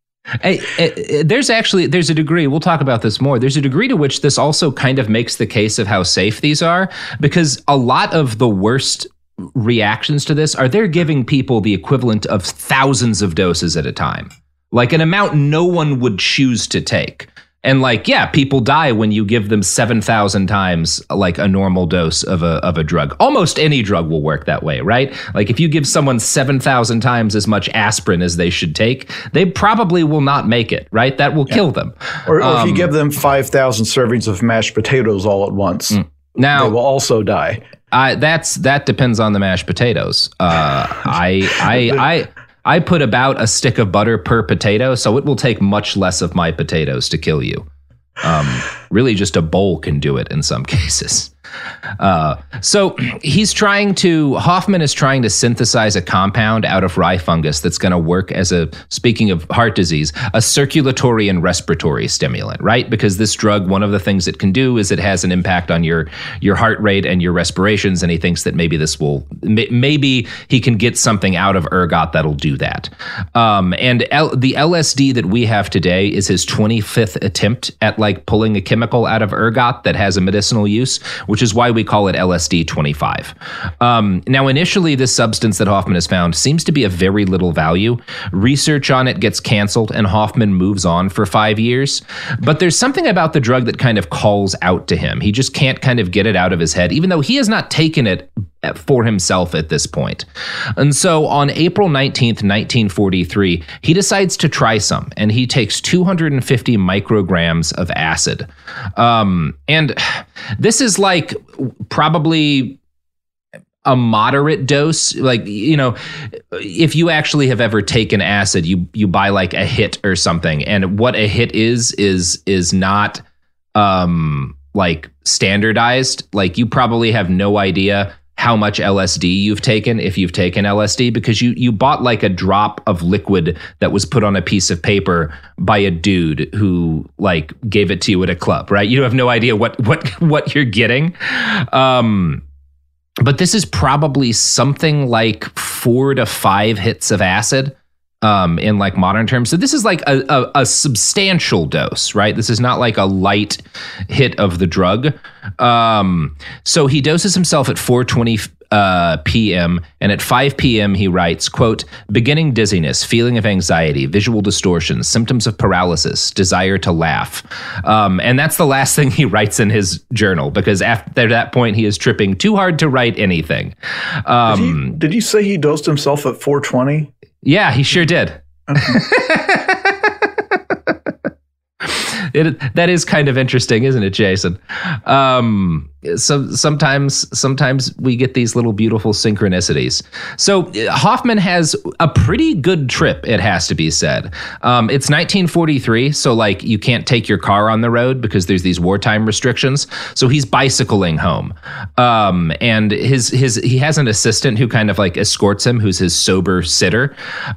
There's a degree, we'll talk about this more, there's a degree to which this also kind of makes the case of how safe these are, because a lot of the worst reactions to this are they're giving people the equivalent of thousands of doses at a time, like an amount no one would choose to take. And people die when you give them 7,000 times like a normal dose of a drug. Almost any drug will work that way, right? Like if you give someone 7,000 times as much aspirin as they should take, they probably will not make it, right? That will kill them. Or if you give them 5,000 servings of mashed potatoes all at once, now they will also die. That depends on the mashed potatoes. I put about a stick of butter per potato, so it will take much less of my potatoes to kill you. Really, just a bowl can do it in some cases. So Hoffman is trying to synthesize a compound out of rye fungus that's going to work as speaking of heart disease, a circulatory and respiratory stimulant, right? Because this drug, one of the things it can do is it has an impact on your heart rate and your respirations, and he thinks that maybe maybe he can get something out of ergot that'll do that. The LSD that we have today is his 25th attempt at like pulling a chemical out of ergot that has a medicinal use, which is why we call it LSD 25. Now, initially, this substance that Hoffman has found seems to be of very little value. Research on it gets canceled, and Hoffman moves on for 5 years. But there's something about the drug that kind of calls out to him. He just can't kind of get it out of his head, even though he has not taken it for himself at this point. And so on April 19th, 1943, he decides to try some, and he takes 250 micrograms of acid. And this is like probably a moderate dose. Like, you know, if you actually have ever taken acid, you buy like a hit or something, and what a hit is not like standardized. Like, you probably have no idea how much LSD you've taken if you've taken LSD, because you bought like a drop of liquid that was put on a piece of paper by a dude who like gave it to you at a club, right? You have no idea what you're getting. But this is probably something like 4 to 5 hits of acid in like modern terms. So this is like a substantial dose, right? This is not like a light hit of the drug. So he doses himself at 4:20 p.m. and at 5 p.m. he writes, quote, beginning dizziness, feeling of anxiety, visual distortions, symptoms of paralysis, desire to laugh. And that's the last thing he writes in his journal, because after that point he is tripping too hard to write anything. Did you say he dosed himself at 4:20? Yeah, he sure did. That is kind of interesting, isn't it, Jason? So sometimes we get these little beautiful synchronicities. So Hoffman has a pretty good trip, it has to be said. It's 1943, so like you can't take your car on the road because there's these wartime restrictions. So he's bicycling home, and he has an assistant who kind of like escorts him, who's his sober sitter.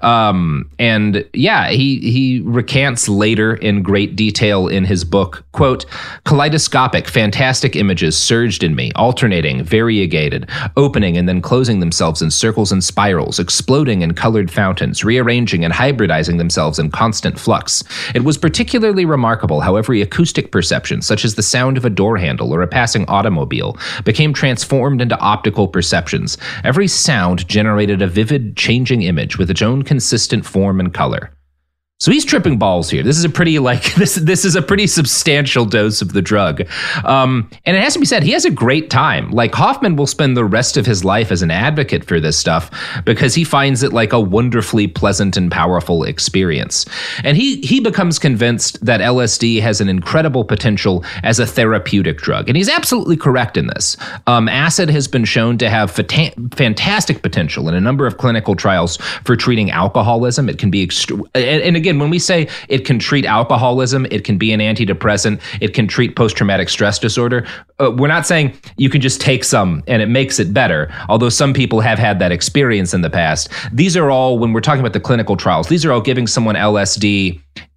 And yeah, he recants later in great detail in his book, quote, kaleidoscopic, fantastic images surged in me, alternating, variegated, opening and then closing themselves in circles and spirals, exploding in colored fountains, rearranging and hybridizing themselves in constant flux. It was particularly remarkable how every acoustic perception, such as the sound of a door handle or a passing automobile, became transformed into optical perceptions. Every sound generated a vivid, changing image with its own consistent form and color. So he's tripping balls here. This is a pretty this is a pretty substantial dose of the drug. And it has to be said, he has a great time. Like, Hoffman will spend the rest of his life as an advocate for this stuff because he finds it like a wonderfully pleasant and powerful experience. And he becomes convinced that LSD has an incredible potential as a therapeutic drug. And he's absolutely correct in this. Acid has been shown to have fantastic potential in a number of clinical trials for treating alcoholism. It can be and again, when we say it can treat alcoholism, it can be an antidepressant, it can treat post-traumatic stress disorder. We're not saying you can just take some and it makes it better, although some people have had that experience in the past. These are all, when we're talking about the clinical trials, these are all giving someone LSD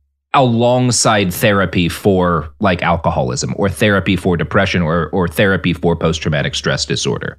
alongside therapy for like alcoholism or therapy for depression or therapy for post-traumatic stress disorder.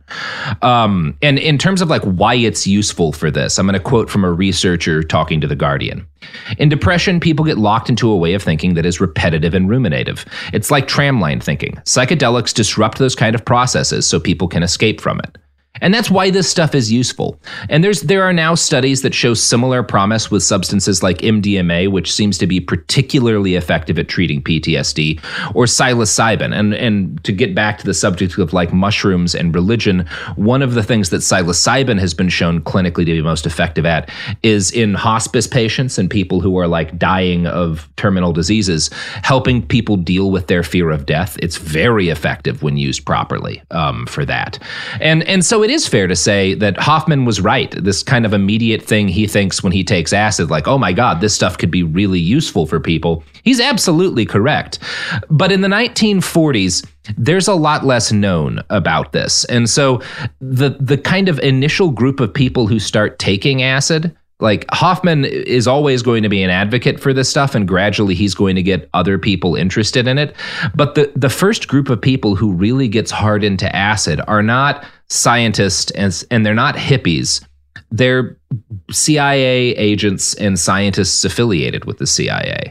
And in terms of like why it's useful for this, I'm going to quote from a researcher talking to The Guardian. In depression, people get locked into a way of thinking that is repetitive and ruminative. It's like tramline thinking. Psychedelics disrupt those kind of processes so people can escape from it. And that's why this stuff is useful. And there are now studies that show similar promise with substances like MDMA, which seems to be particularly effective at treating PTSD, or psilocybin. And to get back to the subject of like mushrooms and religion, one of the things that psilocybin has been shown clinically to be most effective at is in hospice patients and people who are like dying of terminal diseases, helping people deal with their fear of death. It's very effective when used properly for that. And so it is fair to say that Hoffman was right. This kind of immediate thing he thinks when he takes acid, like, oh my God, this stuff could be really useful for people. He's absolutely correct. But in the 1940s, there's a lot less known about this. And so the kind of initial group of people who start taking acid, like Hoffman is always going to be an advocate for this stuff, and gradually he's going to get other people interested in it. But the first group of people who really gets hard into acid are not scientists and they're not hippies. They're CIA agents and scientists affiliated with the CIA.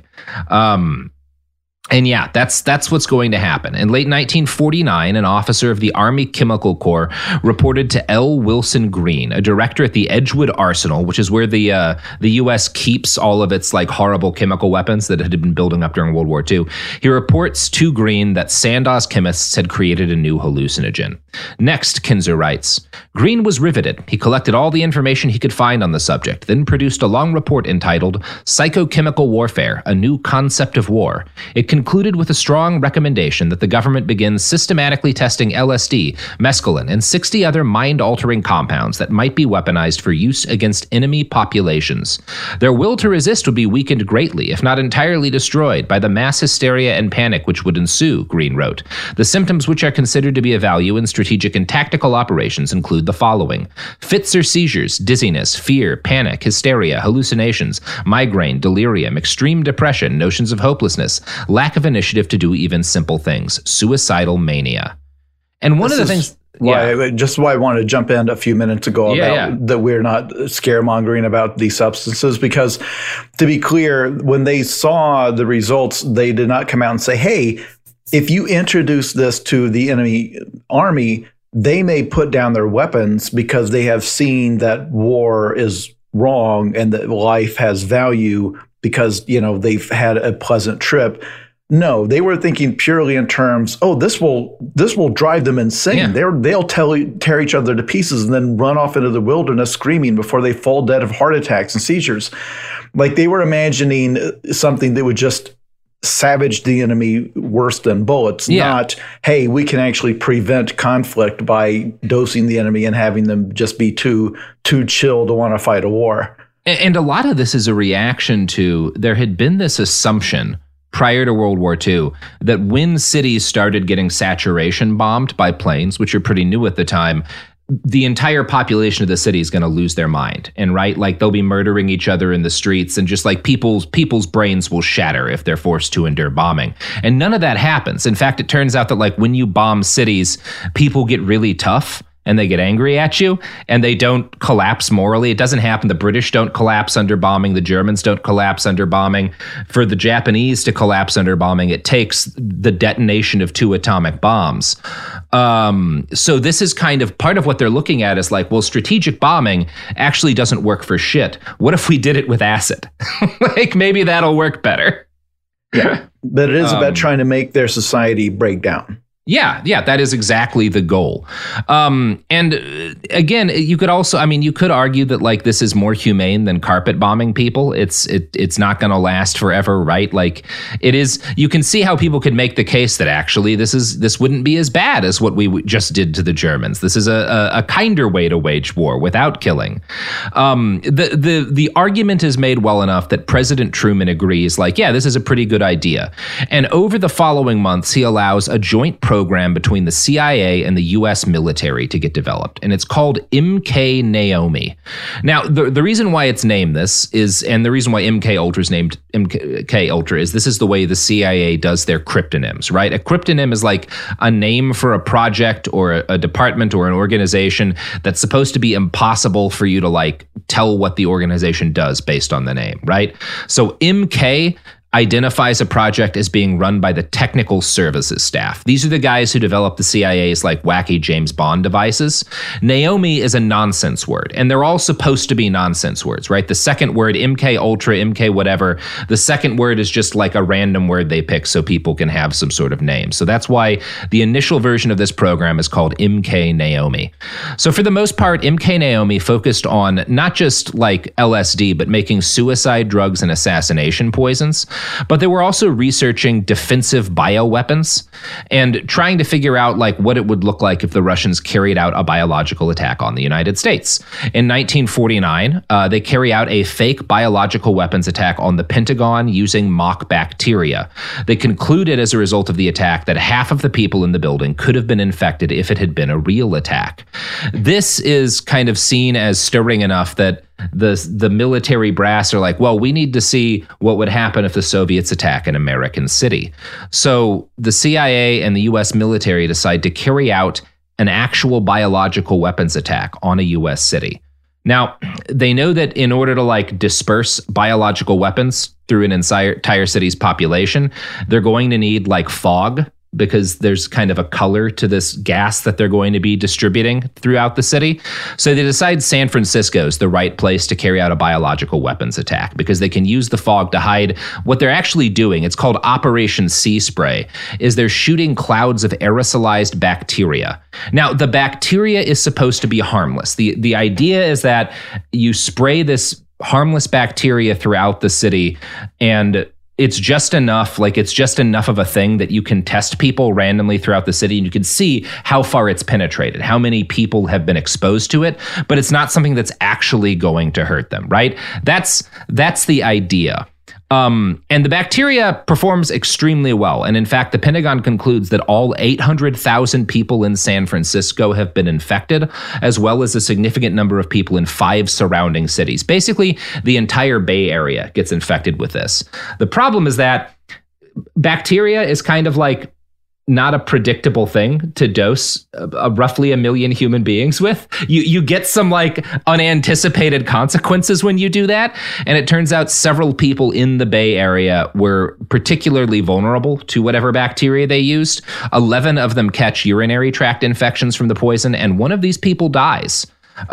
And yeah, that's what's going to happen. In late 1949, an officer of the Army Chemical Corps reported to L. Wilson Green, a director at the Edgewood Arsenal, which is where the U.S. keeps all of its like horrible chemical weapons that had been building up during World War II. He reports to Green that Sandoz chemists had created a new hallucinogen. Next, Kinzer writes, Green was riveted. He collected all the information he could find on the subject, then produced a long report entitled Psychochemical Warfare, a New Concept of War. It concluded with a strong recommendation that the government begin systematically testing LSD, mescaline, and 60 other mind-altering compounds that might be weaponized for use against enemy populations. Their will to resist would be weakened greatly, if not entirely destroyed, by the mass hysteria and panic which would ensue, Green wrote. The symptoms which are considered to be of value in strategic and tactical operations include the following: fits or seizures, dizziness, fear, panic, hysteria, hallucinations, migraine, delirium, extreme depression, notions of hopelessness, lack of initiative to do even simple things, suicidal mania. And one of the things... why I wanted to jump in a few minutes ago about that we're not scaremongering about these substances, because to be clear, when they saw the results, they did not come out and say, hey, if you introduce this to the enemy army, they may put down their weapons because they have seen that war is wrong and that life has value because, you know, they've had a pleasant trip. No, they were thinking purely in terms, oh, this will drive them insane. Yeah. They'll tear each other to pieces and then run off into the wilderness screaming before they fall dead of heart attacks and seizures. Like they were imagining something that would just savage the enemy worse than bullets, not, hey, we can actually prevent conflict by dosing the enemy and having them just be too chill to want to fight a war. And a lot of this is a reaction to, there had been this assumption prior to World War II that when cities started getting saturation bombed by planes, which are pretty new at the time, the entire population of the city is going to lose their mind. And right, like they'll be murdering each other in the streets, and just like people's brains will shatter if they're forced to endure bombing. And none of that happens. In fact, it turns out that like when you bomb cities, people get really tough and they get angry at you and they don't collapse morally. It doesn't happen. The British don't collapse under bombing. The Germans don't collapse under bombing. For the Japanese to collapse under bombing, it takes the detonation of 2 atomic bombs. So this is kind of part of what they're looking at is like, well, strategic bombing actually doesn't work for shit. What if we did it with acid? Like maybe that'll work better. Yeah, but it is about trying to make their society break down. Yeah, that is exactly the goal. And again, you could also, you could argue that like this is more humane than carpet bombing people. It's not going to last forever, right? Like it is. You can see how people could make the case that actually this wouldn't be as bad as what we just did to the Germans. This is a kinder way to wage war without killing. The argument is made well enough that President Truman agrees. Like, yeah, this is a pretty good idea. And over the following months, he allows a joint program between the CIA and the U.S. military to get developed, and it's called MK Naomi. Now, the reason why it's named this is, and the reason why MK Ultra is named MK Ultra is this is the way the CIA does their cryptonyms, right? A cryptonym is like a name for a project or a department or an organization that's supposed to be impossible for you to like tell what the organization does based on the name, right? So MK identifies a project as being run by the technical services staff. These are the guys who develop the CIA's like wacky James Bond devices. Naomi is a nonsense word, and they're all supposed to be nonsense words, right? The second word, MK Ultra, MK whatever, the second word is just like a random word they pick so people can have some sort of name. So that's why the initial version of this program is called MK Naomi. So for the most part, MK Naomi focused on not just like LSD, but making suicide drugs and assassination poisons. but they were also researching defensive bioweapons and trying to figure out like what it would look like if the Russians carried out a biological attack on the United States. In 1949, they carry out a fake biological weapons attack on the Pentagon using mock bacteria. They concluded as a result of the attack that half of the people in the building could have been infected if it had been a real attack. This is kind of seen as stirring enough that the military brass are like, well, we need to see what would happen if the Soviets attack an American city. So the CIA and the U.S. military decide to carry out an actual biological weapons attack on a U.S. city. Now, they know that in order to like disperse biological weapons through an entire city's population, they're going to need like fog, because there's kind of a color to this gas that they're going to be distributing throughout the city. So they decide San Francisco is the right place to carry out a biological weapons attack because they can use the fog to hide what they're actually doing. It's called Operation Sea Spray, is they're shooting clouds of aerosolized bacteria. Now, the bacteria is supposed to be harmless. The idea is that you spray this harmless bacteria throughout the city, and it's just enough of a thing that you can test people randomly throughout the city and you can see how far it's penetrated, how many people have been exposed to it, but it's not something that's actually going to hurt them, right? That's the idea. And the bacteria performs extremely well. And in fact, the Pentagon concludes that all 800,000 people in San Francisco have been infected, as well as a significant number of people in 5 surrounding cities. Basically, the entire Bay Area gets infected with this. The problem is that bacteria is kind of like not a predictable thing to dose roughly 1 million human beings with. You get some like unanticipated consequences when you do that. And it turns out several people in the Bay Area were particularly vulnerable to whatever bacteria they used. 11 of them catch urinary tract infections from the poison, and one of these people dies.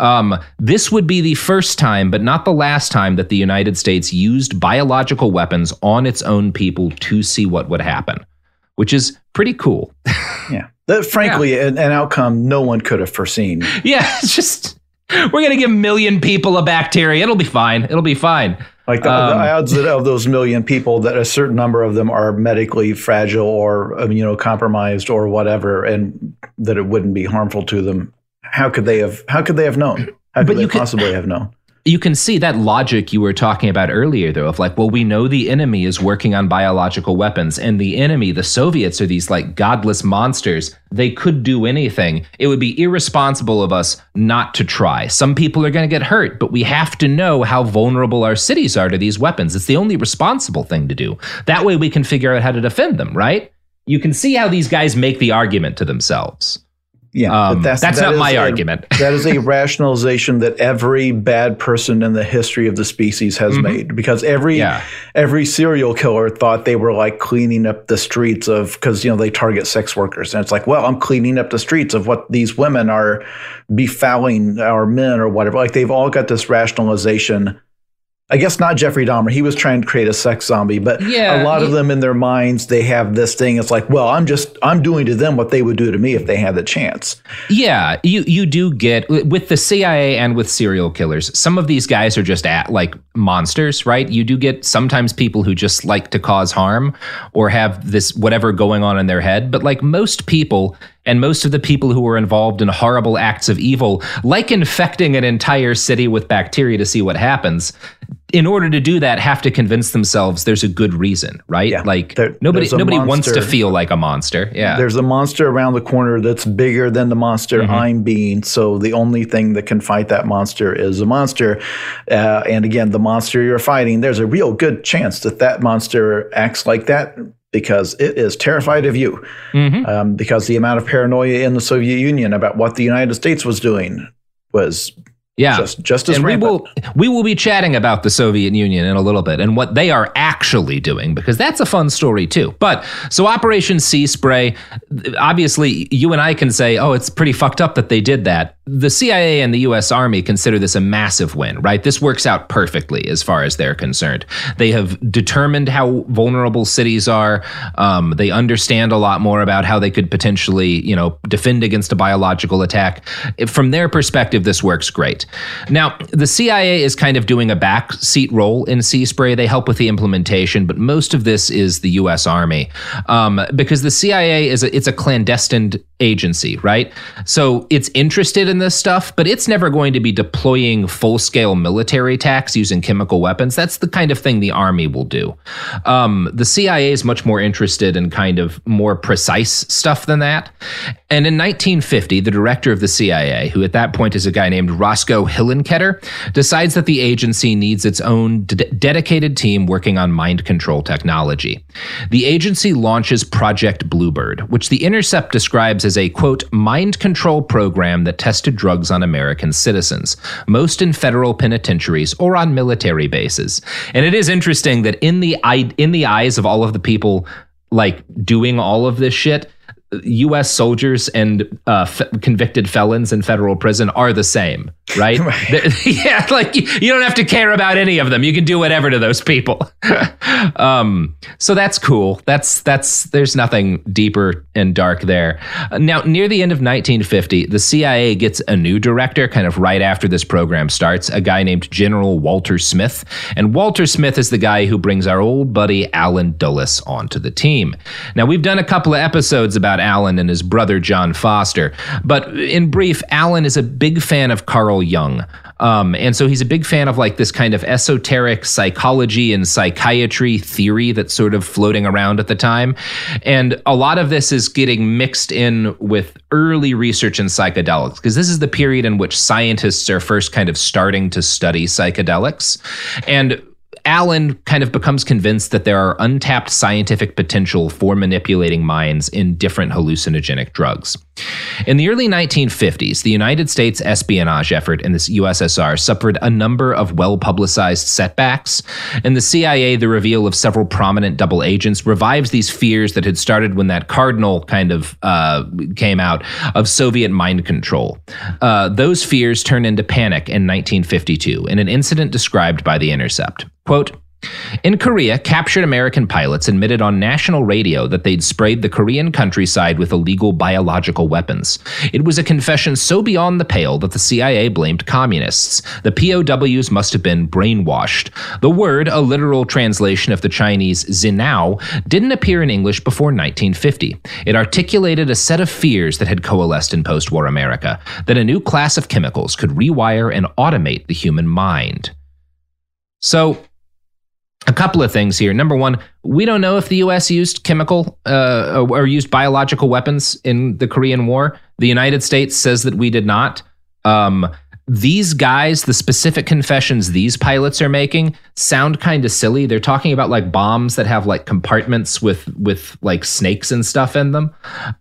This would be the first time, but not the last time, that the United States used biological weapons on its own people to see what would happen, which is pretty cool. Yeah. Frankly, an outcome no one could have foreseen. Yeah, it's just, we're going to give 1 million people a bacteria. It'll be fine. It'll be fine. Like the odds of those 1 million people, that a certain number of them are medically fragile or immunocompromised or whatever, and that it wouldn't be harmful to them. How could they have known? How could they possibly have known? You can see that logic you were talking about earlier, though, of like, well, we know the enemy is working on biological weapons, and the enemy, the Soviets, are these like godless monsters. They could do anything. It would be irresponsible of us not to try. Some people are going to get hurt, but we have to know how vulnerable our cities are to these weapons. It's the only responsible thing to do. That way we can figure out how to defend them, right? You can see how these guys make the argument to themselves. Yeah, but that's not my argument. That is a rationalization that every bad person in the history of the species has made, because every serial killer thought they were like cleaning up the streets of, because they target sex workers, and it's like, well, I'm cleaning up the streets of what these women are befouling our men or whatever. Like, they've all got this rationalization. I guess not Jeffrey Dahmer. He was trying to create a sex zombie, but a lot of them in their minds, they have this thing. It's like, well, I'm doing to them what they would do to me if they had the chance. Yeah, you do get, with the CIA and with serial killers, some of these guys are just like monsters, right? You do get sometimes people who just like to cause harm or have this whatever going on in their head. But like most people, and most of the people who were involved in horrible acts of evil, like infecting an entire city with bacteria to see what happens, in order to do that, have to convince themselves there's a good reason, right? Yeah, like nobody wants to feel like a monster. Yeah, there's a monster around the corner that's bigger than the monster I'm being. So the only thing that can fight that monster is a monster. And again, the monster you're fighting, there's a real good chance that monster acts like that, because it is terrified of you. Because the amount of paranoia in the Soviet Union about what the United States was doing was just as rampant. We will be chatting about the Soviet Union in a little bit and what they are actually doing, because that's a fun story too. But so Operation Sea Spray, obviously you and I can say, oh, it's pretty fucked up that they did that. the CIA and the U.S. Army consider this a massive win, right? This works out perfectly as far as they're concerned. They have determined how vulnerable cities are. They understand a lot more about how they could potentially, defend against a biological attack. From their perspective, this works great. Now, the CIA is kind of doing a backseat role in Sea Spray. They help with the implementation, but most of this is the U.S. Army, because the CIA it's a clandestine agency, right? So it's interested in this stuff, but it's never going to be deploying full-scale military attacks using chemical weapons. That's the kind of thing the Army will do. The CIA is much more interested in kind of more precise stuff than that. And in 1950, the director of the CIA, who at that point is a guy named Roscoe Hillenkoetter, decides that the agency needs its own dedicated team working on mind control technology. The agency launches Project Bluebird, which The Intercept describes as a, quote, mind control program that tested drugs on American citizens, most in federal penitentiaries or on military bases. And it is interesting that in the eyes of all of the people doing all of this shit, U.S. soldiers and convicted felons in federal prison are the same, right? Yeah, you don't have to care about any of them. You can do whatever to those people. So that's cool. There's nothing deeper and dark there. Now, near the end of 1950, the CIA gets a new director kind of right after this program starts, a guy named General Walter Smith. And Walter Smith is the guy who brings our old buddy Allen Dulles onto the team. Now, we've done a couple of episodes about Allen and his brother John Foster, but in brief, Allen is a big fan of Carl Jung. And so he's a big fan of this kind of esoteric psychology and psychiatry theory that's sort of floating around at the time. And a lot of this is getting mixed in with early research in psychedelics, because this is the period in which scientists are first kind of starting to study psychedelics. And Allen kind of becomes convinced that there are untapped scientific potential for manipulating minds in different hallucinogenic drugs. In the early 1950s, the United States espionage effort in the USSR suffered a number of well-publicized setbacks. In the CIA, the reveal of several prominent double agents revives these fears that had started when that Cardinal kind of came out of Soviet mind control. Those fears turned into panic in 1952 in an incident described by The Intercept. Quote, in Korea, captured American pilots admitted on national radio that they'd sprayed the Korean countryside with illegal biological weapons. It was a confession so beyond the pale that the CIA blamed communists. The POWs must have been brainwashed. The word, a literal translation of the Chinese zinao, didn't appear in English before 1950. It articulated a set of fears that had coalesced in post-war America, that a new class of chemicals could rewire and automate the human mind. So, a couple of things here. Number one, we don't know if the U.S. used chemical or used biological weapons in the Korean War. The United States says that we did not. These guys, the specific confessions these pilots are making sound kind of silly. They're talking about bombs that have compartments with snakes and stuff in them.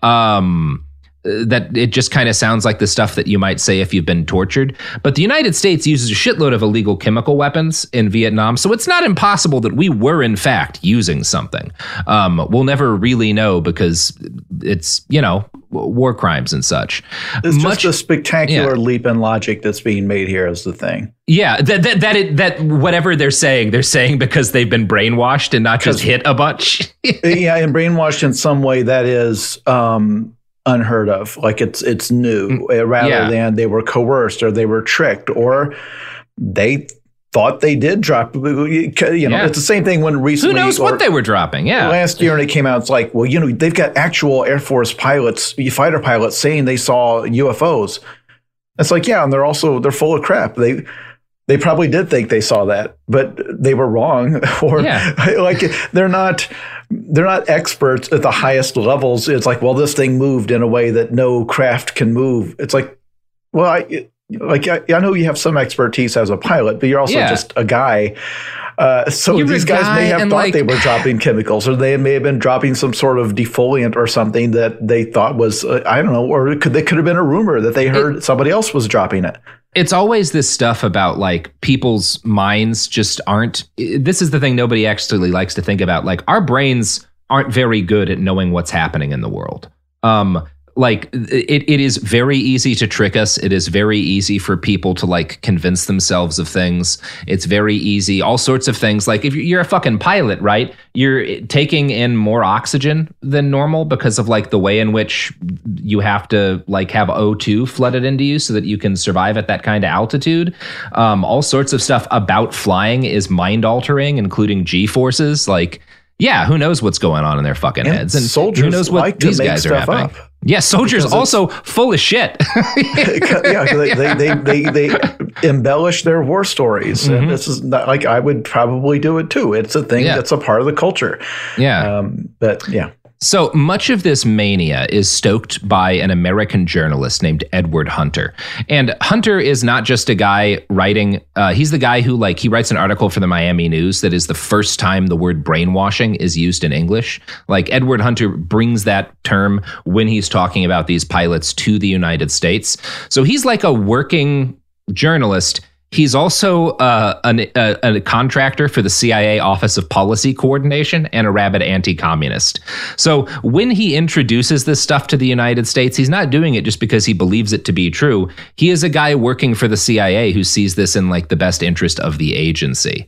That it just kind of sounds like the stuff that you might say if you've been tortured. But the United States uses a shitload of illegal chemical weapons in Vietnam, so it's not impossible that we were, in fact, using something. We'll never really know because it's, war crimes and such. It's just a spectacular leap in logic that's being made here is the thing. Yeah, that whatever they're saying because they've been brainwashed and not just hit a bunch. Yeah, and brainwashed in some way that is unheard of, it's new, rather than they were coerced or they were tricked or they thought they did drop. It's the same thing when recently. Who knows what they were dropping? Yeah, last year, and it came out. It's they've got actual Air Force pilots, fighter pilots, saying they saw UFOs. It's and they're full of crap. They probably did think they saw that, but they were wrong. Or they're not experts at the highest levels. It's this thing moved in a way that no craft can move. It's I know you have some expertise as a pilot, but you're also just a guy. So these guys may have thought they were dropping chemicals, or they may have been dropping some sort of defoliant or something that they thought was, I don't know, or it could have been a rumor that they heard somebody else was dropping it. It's always this stuff about people's minds just aren't. This is the thing nobody actually likes to think about. Our brains aren't very good at knowing what's happening in the world. like it is very easy to trick us. It is very easy for people to like convince themselves of things. It's very easy, all sorts of things. Like if you're a fucking pilot, right? You're taking in more oxygen than normal because of like the way in which you have to like have O2 flooded into you so that you can survive at that kind of altitude. All sorts of stuff about flying is mind altering, including G-forces. Like, yeah, who knows what's going on in their fucking heads? And soldiers who knows what like these to make guys are stuff having. up. Yeah, soldiers also full of shit. Yeah, they embellish their war stories. And this is not, like, I would probably do it too. It's a thing that's a part of the culture. Yeah. But yeah. So much of this mania is stoked by an American journalist named Edward Hunter. And Hunter is not just a guy writing, he's the guy who he writes an article for the Miami News that is the first time the word brainwashing is used in English. Like Edward Hunter brings that term when he's talking about these pilots to the United States. So he's like a working journalist. He's also a contractor for the CIA Office of Policy Coordination and a rabid anti-communist. So when he introduces this stuff to the United States, he's not doing it just because he believes it to be true. He is a guy working for the CIA who sees this in like the best interest of the agency.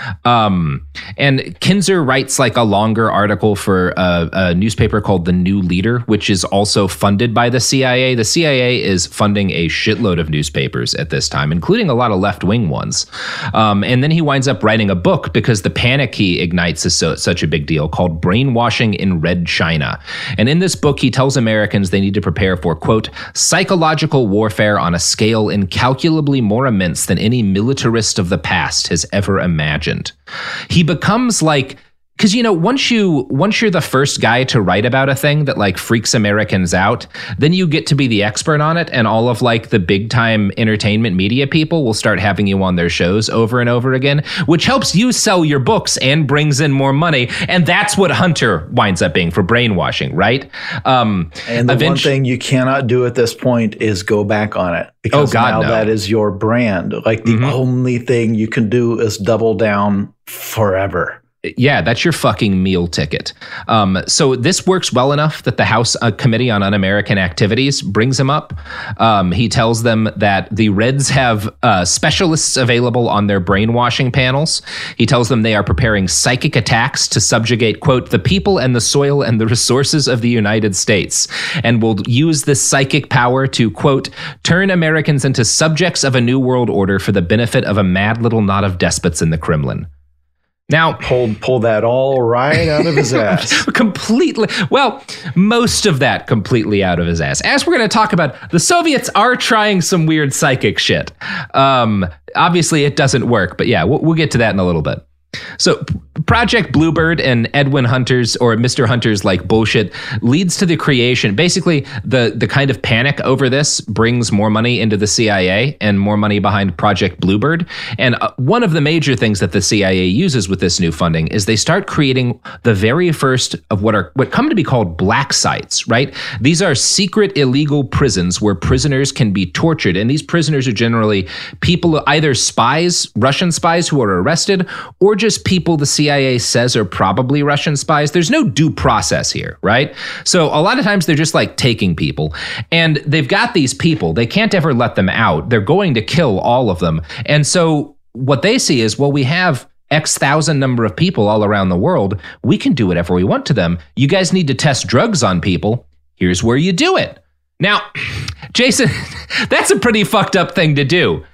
And Kinzer writes like a longer article for a newspaper called The New Leader, which is also funded by the CIA. The CIA is funding a shitload of newspapers at this time, including a lot of left-wing ones. And then he winds up writing a book because the panic he ignites is such a big deal, called Brainwashing in Red China. And in this book, he tells Americans they need to prepare for, quote, psychological warfare on a scale incalculably more immense than any militarist of the past has ever imagined. He becomes like, because, you know, once you're the first guy to write about a thing that like freaks Americans out, then you get to be the expert on it. And all of like the big time entertainment media people will start having you on their shows over and over again, which helps you sell your books and brings in more money. And that's what Hunter winds up being for brainwashing, right? And the one thing you cannot do at this point is go back on it. Because now that is your brand. Like the only thing you can do is double down forever. Yeah, that's your fucking meal ticket. So this works well enough that the House Committee on Un-American Activities brings him up. He tells them that the Reds have specialists available on their brainwashing panels. He tells them they are preparing psychic attacks to subjugate, quote, the people and the soil and the resources of the United States, and will use this psychic power to, quote, turn Americans into subjects of a new world order for the benefit of a mad little knot of despots in the Kremlin. Now, pull that all right out of his ass. Completely. Well, most of that completely out of his ass. As we're going to talk about, the Soviets are trying some weird psychic shit. Obviously, it doesn't work. But yeah, we'll get to that in a little bit. So Project Bluebird and Edwin Hunter's or Mr. Hunter's like bullshit leads to the creation. Basically, the kind of panic over this brings more money into the CIA and more money behind Project Bluebird. And one of the major things that the CIA uses with this new funding is they start creating the very first of what come to be called black sites, right? These are secret illegal prisons where prisoners can be tortured. And these prisoners are generally people, either spies, Russian spies who are arrested, or just people the CIA says are probably Russian spies. There's no due process here, right? So a lot of times they're just like taking people, and they've got these people. They can't ever let them out. They're going to kill all of them. And so what they see is, well, we have X thousand number of people all around the world. We can do whatever we want to them. You guys need to test drugs on people. Here's where you do it. Now, Jason, that's a pretty fucked up thing to do.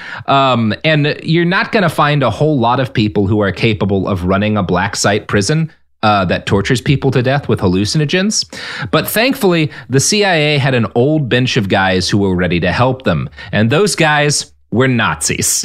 And you're not going to find a whole lot of people who are capable of running a black site prison that tortures people to death with hallucinogens. But thankfully, the CIA had an old bench of guys who were ready to help them. And those guys were Nazis.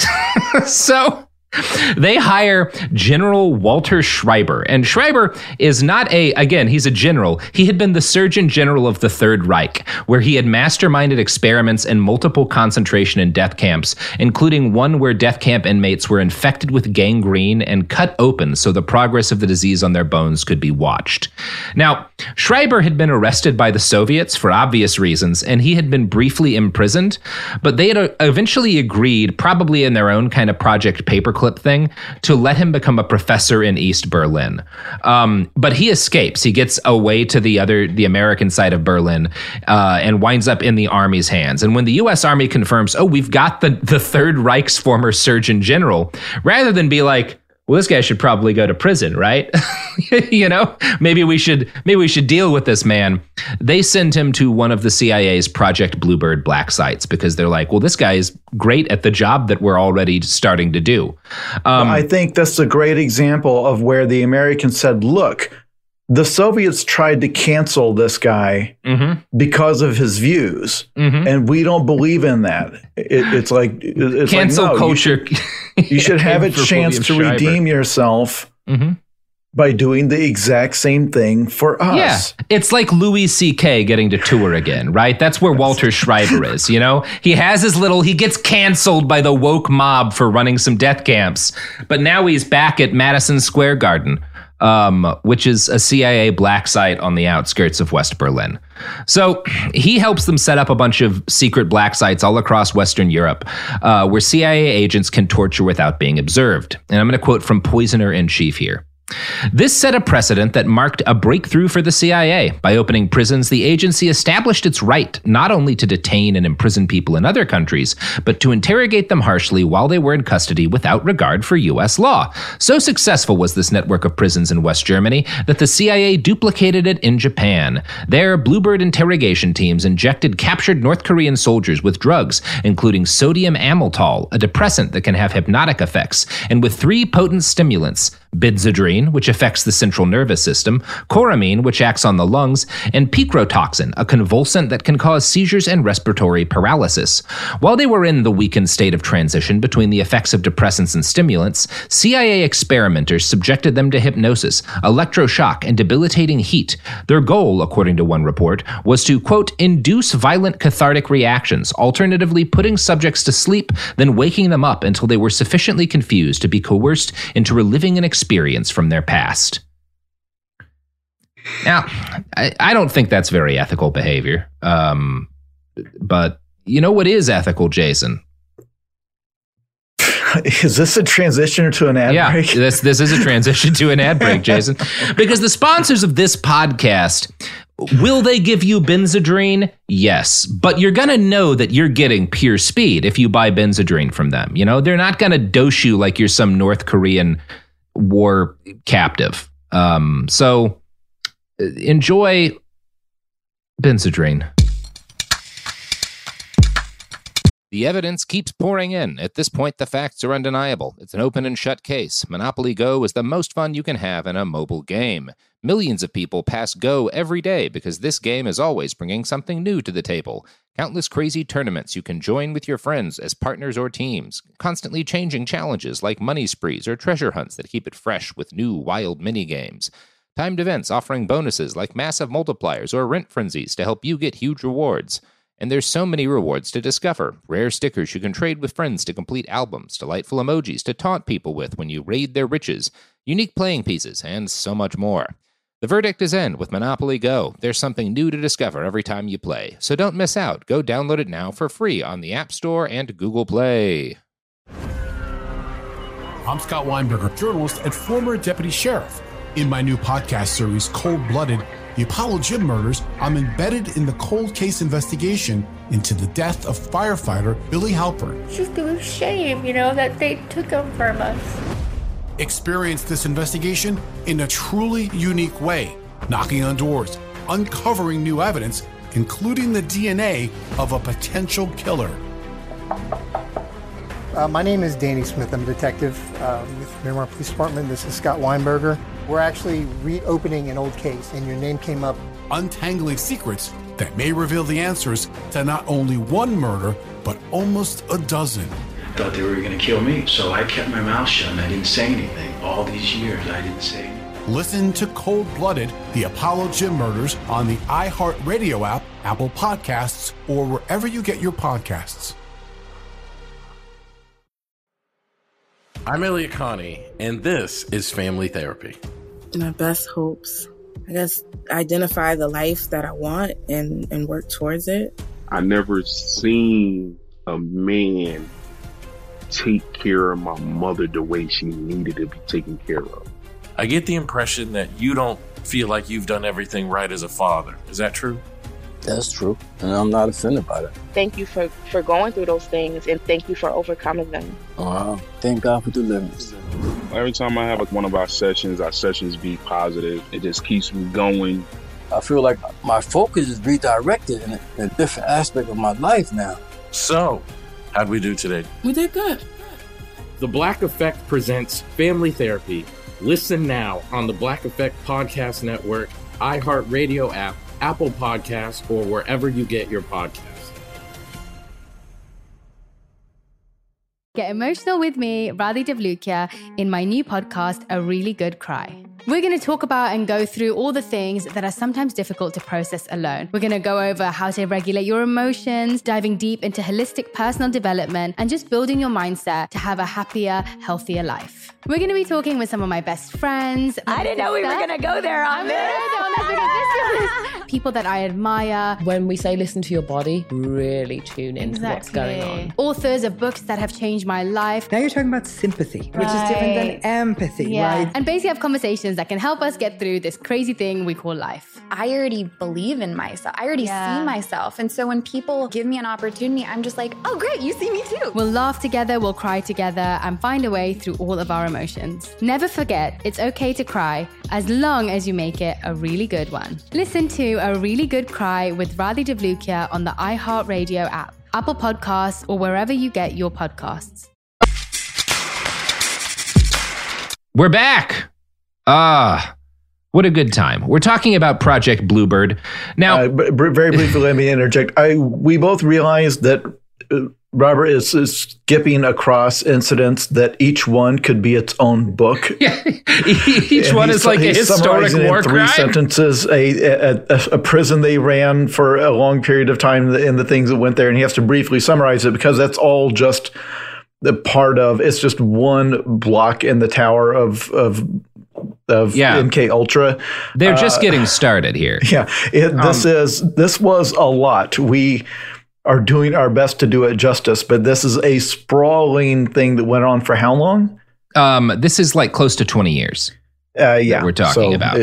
So they hire General Walter Schreiber. And Schreiber is not he's a general. He had been the Surgeon General of the Third Reich, where he had masterminded experiments in multiple concentration and death camps, including one where death camp inmates were infected with gangrene and cut open so the progress of the disease on their bones could be watched. Now, Schreiber had been arrested by the Soviets for obvious reasons, and he had been briefly imprisoned, but they had eventually agreed, probably in their own kind of Project Paperclip thing, to let him become a professor in East Berlin. But he escapes. He gets away to the American side of Berlin and winds up in the Army's hands. And when the U.S. Army confirms, oh, we've got the Third Reich's former Surgeon General, rather than be like, well, this guy should probably go to prison, right? Maybe we should deal with this man. They send him to one of the CIA's Project Bluebird black sites because they're like, well, this guy is great at the job that we're already starting to do. I think that's a great example of where the Americans said, look, the Soviets tried to cancel this guy because of his views, and we don't believe in that. It's cancel culture. You should have a chance to redeem yourself by doing the exact same thing for us. Yeah, it's like Louis C.K. getting to tour again, right? That's where Walter Schreiber is, He has he gets canceled by the woke mob for running some death camps, but now he's back at Madison Square Garden, which is a CIA black site on the outskirts of West Berlin. So he helps them set up a bunch of secret black sites all across Western Europe, where CIA agents can torture without being observed. And I'm going to quote from Poisoner in Chief here. This set a precedent that marked a breakthrough for the CIA. By opening prisons, the agency established its right not only to detain and imprison people in other countries, but to interrogate them harshly while they were in custody without regard for U.S. law. So successful was this network of prisons in West Germany that the CIA duplicated it in Japan. There, Bluebird interrogation teams injected captured North Korean soldiers with drugs, including sodium amytol, a depressant that can have hypnotic effects, and with 3 potent stimulants: Benzedrine, which affects the central nervous system, Coramine, which acts on the lungs, and Picrotoxin, a convulsant that can cause seizures and respiratory paralysis. While they were in the weakened state of transition between the effects of depressants and stimulants, CIA experimenters subjected them to hypnosis, electroshock, and debilitating heat. Their goal, according to one report, was to, quote, induce violent cathartic reactions, alternatively putting subjects to sleep, then waking them up until they were sufficiently confused to be coerced into reliving an experience from their past. Now, I don't think that's very ethical behavior. But you know what is ethical, Jason? Is this a transition to an ad break? Yeah, this is a transition to an ad break, Jason. Because the sponsors of this podcast, will they give you Benzedrine? Yes. But you're going to know that you're getting pure speed if you buy Benzedrine from them. They're not going to dose you like you're some North Korean war captive. So enjoy Benzedrine. The evidence keeps pouring in. At this point, the facts are undeniable. It's an open and shut case. Monopoly Go is the most fun you can have in a mobile game. Millions of people pass Go every day because this game is always bringing something new to the table. Countless crazy tournaments you can join with your friends as partners or teams. Constantly changing challenges like money sprees or treasure hunts that keep it fresh with new wild mini-games. Timed events offering bonuses like massive multipliers or rent frenzies to help you get huge rewards. And there's so many rewards to discover. Rare stickers you can trade with friends to complete albums, delightful emojis to taunt people with when you raid their riches, unique playing pieces, and so much more. The verdict is in with Monopoly Go. There's something new to discover every time you play. So don't miss out. Go download it now for free on the App Store and Google Play. I'm Scott Weinberger, journalist and former deputy sheriff. In my new podcast series, Cold Blooded, The Apollo Gym Murders, I'm embedded in the cold case investigation into the death of firefighter Billy Halpern. It's just a shame, that they took him from us. Experience this investigation in a truly unique way, knocking on doors, uncovering new evidence, including the DNA of a potential killer. My name is Danny Smith. I'm a detective with Miramar Police Department. This is Scott Weinberger. We're actually reopening an old case, and your name came up. Untangling secrets that may reveal the answers to not only one murder, but almost a dozen. I thought they were going to kill me, so I kept my mouth shut and I didn't say anything. All these years, I didn't say anything. Listen to Cold Blooded, The Apollo Gym Murders on the iHeartRadio app, Apple Podcasts, or wherever you get your podcasts. I'm Elliot Connie, and this is Family Therapy. My best hopes. I guess, identify the life that I want and work towards it. I never seen a man take care of my mother the way she needed to be taken care of. I get the impression that you don't feel like you've done everything right as a father. Is that true? That's true, and I'm not offended by that. Thank you for going through those things, and thank you for overcoming them. Wow. Thank God for deliverance. Every time I have one of our sessions be positive. It just keeps me going. I feel like my focus is redirected in a different aspect of my life now. So, how'd we do today? We did good. The Black Effect presents Family Therapy. Listen now on the Black Effect Podcast Network, iHeartRadio app, Apple Podcasts, or wherever you get your podcasts. Get emotional with me, Radhi Devlukia, in my new podcast, A Really Good Cry. We're going to talk about and go through all the things that are sometimes difficult to process alone. We're going to go over how to regulate your emotions, diving deep into holistic personal development, and just building your mindset to have a happier, healthier life. We're going to be talking with some of my best friends. I didn't know we were going to go there on this. People that I admire. When we say listen to your body, really tune into what's going on. Authors of books that have changed my life. Now you're talking about sympathy, which is different than empathy, right? And basically have conversations that can help us get through this crazy thing we call life. I already believe in myself. I already see myself. And so when people give me an opportunity, I'm just like, oh, great, you see me too. We'll laugh together, we'll cry together, and find a way through all of our emotions. Never forget, it's okay to cry as long as you make it a really good one. Listen to A Really Good Cry with Radhi Devlukia on the iHeartRadio app, Apple Podcasts, or wherever you get your podcasts. We're back. What a good time. We're talking about Project Bluebird. Now, very briefly, let me interject. We both realized that Robert is skipping across incidents that each one could be its own book. Yeah, each one is like a historic war crime. In 3 sentences, a prison they ran for a long period of time and the things that went there, and he has to briefly summarize it because that's all just the part of. It's just one block in the tower of MK Ultra. They're just getting started here. Yeah, this was a lot. We are doing our best to do it justice, but this is a sprawling thing that went on for how long? This is like close to 20 years. We're talking about.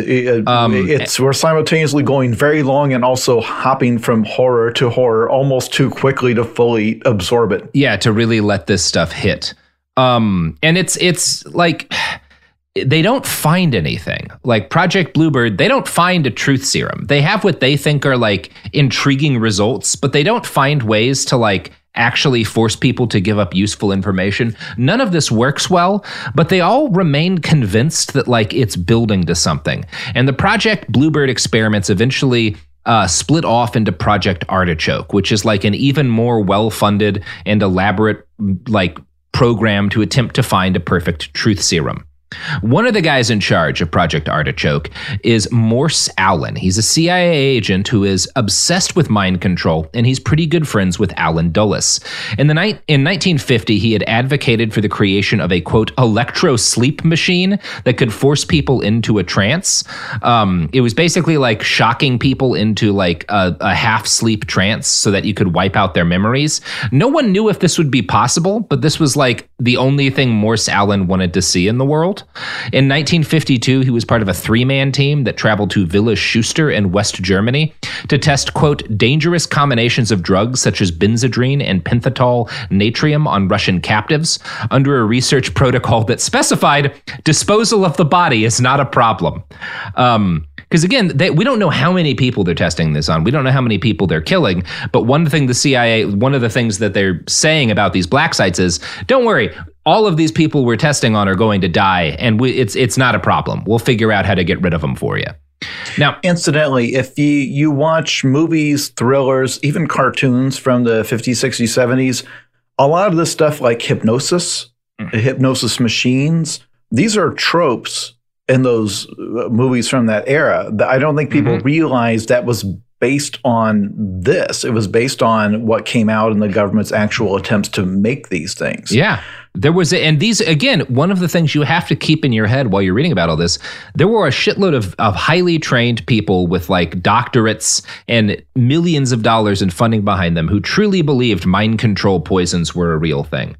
We're simultaneously going very long and also hopping from horror to horror almost too quickly to fully absorb it. Yeah, to really let this stuff hit. And it's like they don't find anything. Like Project Bluebird, they don't find a truth serum. They have what they think are like intriguing results, but they don't find ways to like actually force people to give up useful information. None of this works well, but they all remain convinced that like it's building to something. And the Project Bluebird experiments eventually split off into Project Artichoke, which is like an even more well-funded and elaborate like program to attempt to find a perfect truth serum. One of the guys in charge of Project Artichoke is Morse Allen. He's a CIA agent who is obsessed with mind control, and he's pretty good friends with Alan Dulles. In 1950, he had advocated for the creation of a, quote, electro-sleep machine that could force people into a trance. It was basically like shocking people into like a half-sleep trance so that you could wipe out their memories. No one knew if this would be possible, but this was like the only thing Morse Allen wanted to see in the world. In 1952, he was part of a 3-man team that traveled to Villa Schuster in West Germany to test, quote, dangerous combinations of drugs such as benzodrine and pentothal natrium on Russian captives under a research protocol that specified disposal of the body is not a problem. Because again, we don't know how many people they're testing this on. We don't know how many people they're killing. But one of the things that they're saying about these black sites is, don't worry, all of these people we're testing on are going to die, and it's not a problem. We'll figure out how to get rid of them for you. Now, incidentally, if you watch movies, thrillers, even cartoons from the 50s, 60s, 70s, a lot of this stuff like hypnosis, hypnosis machines, these are tropes in those movies from that era. I don't think people realized that was based on this. It was based on what came out in the government's actual attempts to make these things. Yeah. There was, and these, again, one of the things you have to keep in your head while you're reading about all this, there were a shitload of highly trained people with like doctorates and millions of dollars in funding behind them who truly believed mind control poisons were a real thing.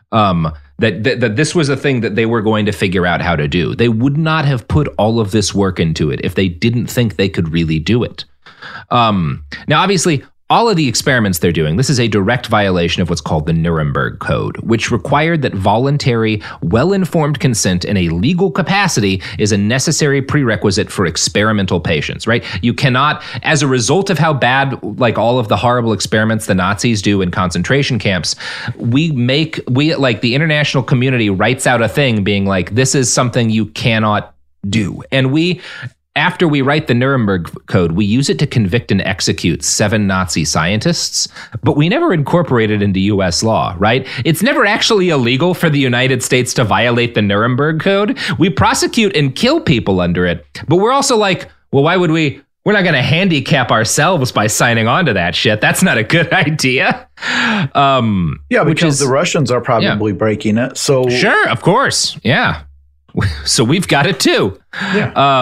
That this was a thing that they were going to figure out how to do. They would not have put all of this work into it if they didn't think they could really do it. Now, obviously, all of the experiments they're doing, this is a direct violation of what's called the Nuremberg Code, which required that voluntary, well-informed consent in a legal capacity is a necessary prerequisite for experimental patients, right? You cannot, as a result of how bad, like all of the horrible experiments the Nazis do in concentration camps, we like the international community writes out a thing being like, this is something you cannot do. And after we write the Nuremberg Code, we use it to convict and execute 7 Nazi scientists, but we never incorporate it into U.S. law, right? It's never actually illegal for the United States to violate the Nuremberg Code. We prosecute and kill people under it, but we're also like, well, why would we? We're not going to handicap ourselves by signing on to that shit. That's not a good idea. Because the Russians are probably breaking it. So sure, of course, yeah. So we've got it too. Yeah.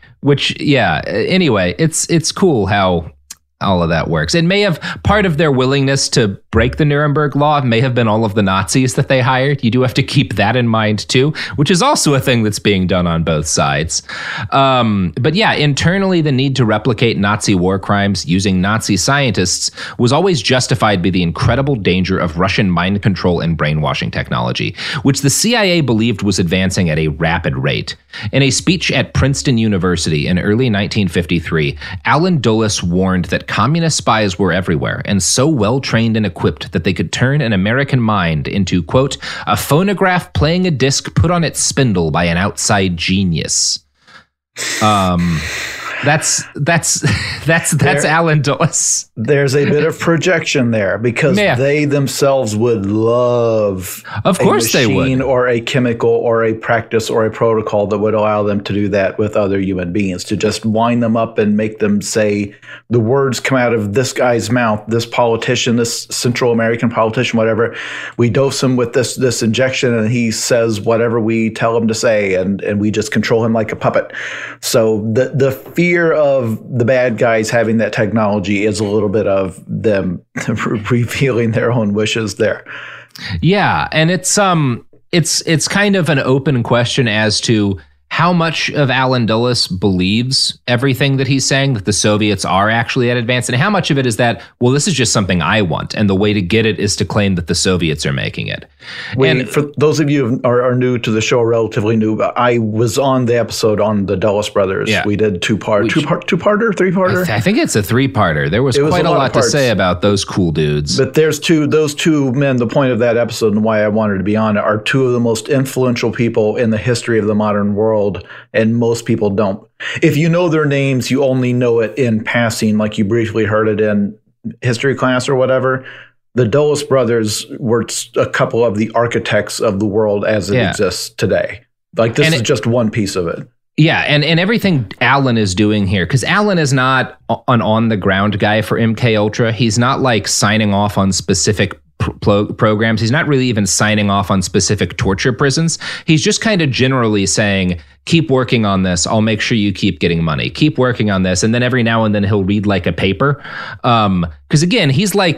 Anyway, it's cool how all of that works. It may have, part of their willingness to break the Nuremberg Law may have been all of the Nazis that they hired. You do have to keep that in mind too, which is also a thing that's being done on both sides. But yeah, internally, the need to replicate Nazi war crimes using Nazi scientists was always justified by the incredible danger of Russian mind control and brainwashing technology, which the CIA believed was advancing at a rapid rate. In a speech at Princeton University in early 1953, Allen Dulles warned that communist spies were everywhere and so well trained and equipped that they could turn an American mind into, quote, a phonograph playing a disc put on its spindle by an outside genius. That's Allen Dulles. There's a bit of projection there because they themselves would love of course a machine they would. Or a chemical or a practice or a protocol that would allow them to do that with other human beings, to just wind them up and make them say the words come out of this guy's mouth, this politician, this Central American politician, whatever. We dose him with this injection and he says whatever we tell him to say, and we just control him like a puppet. So the fear of the bad guys having that technology is a little bit of them revealing their own wishes there. Yeah, and it's kind of an open question as to how much of Allen Dulles believes everything that he's saying, that the Soviets are actually at advance, and how much of it is that, well, this is just something I want, and the way to get it is to claim that the Soviets are making it. And for those of you who are new to the show, relatively new, I was on the episode on the Dulles brothers. Yeah. We did two-parter, three-parter? I think it's a three-parter. There was quite a lot to say about those cool dudes. But those two men, the point of that episode and why I wanted to be on it, are two of the most influential people in the history of the modern world. And most people don't. If you know their names, you only know it in passing, like you briefly heard it in history class or whatever. The Dulles brothers were a couple of the architects of the world as it exists today. Like this is just one piece of it. Yeah, and everything Allen is doing here, because Allen is not an on-the-ground guy for MK Ultra. He's not like signing off on specific programs. He's not really even signing off on specific torture prisons. He's just kind of generally saying, keep working on this. I'll make sure you keep getting money. Keep working on this. And then every now and then he'll read like a paper. Because again, he's not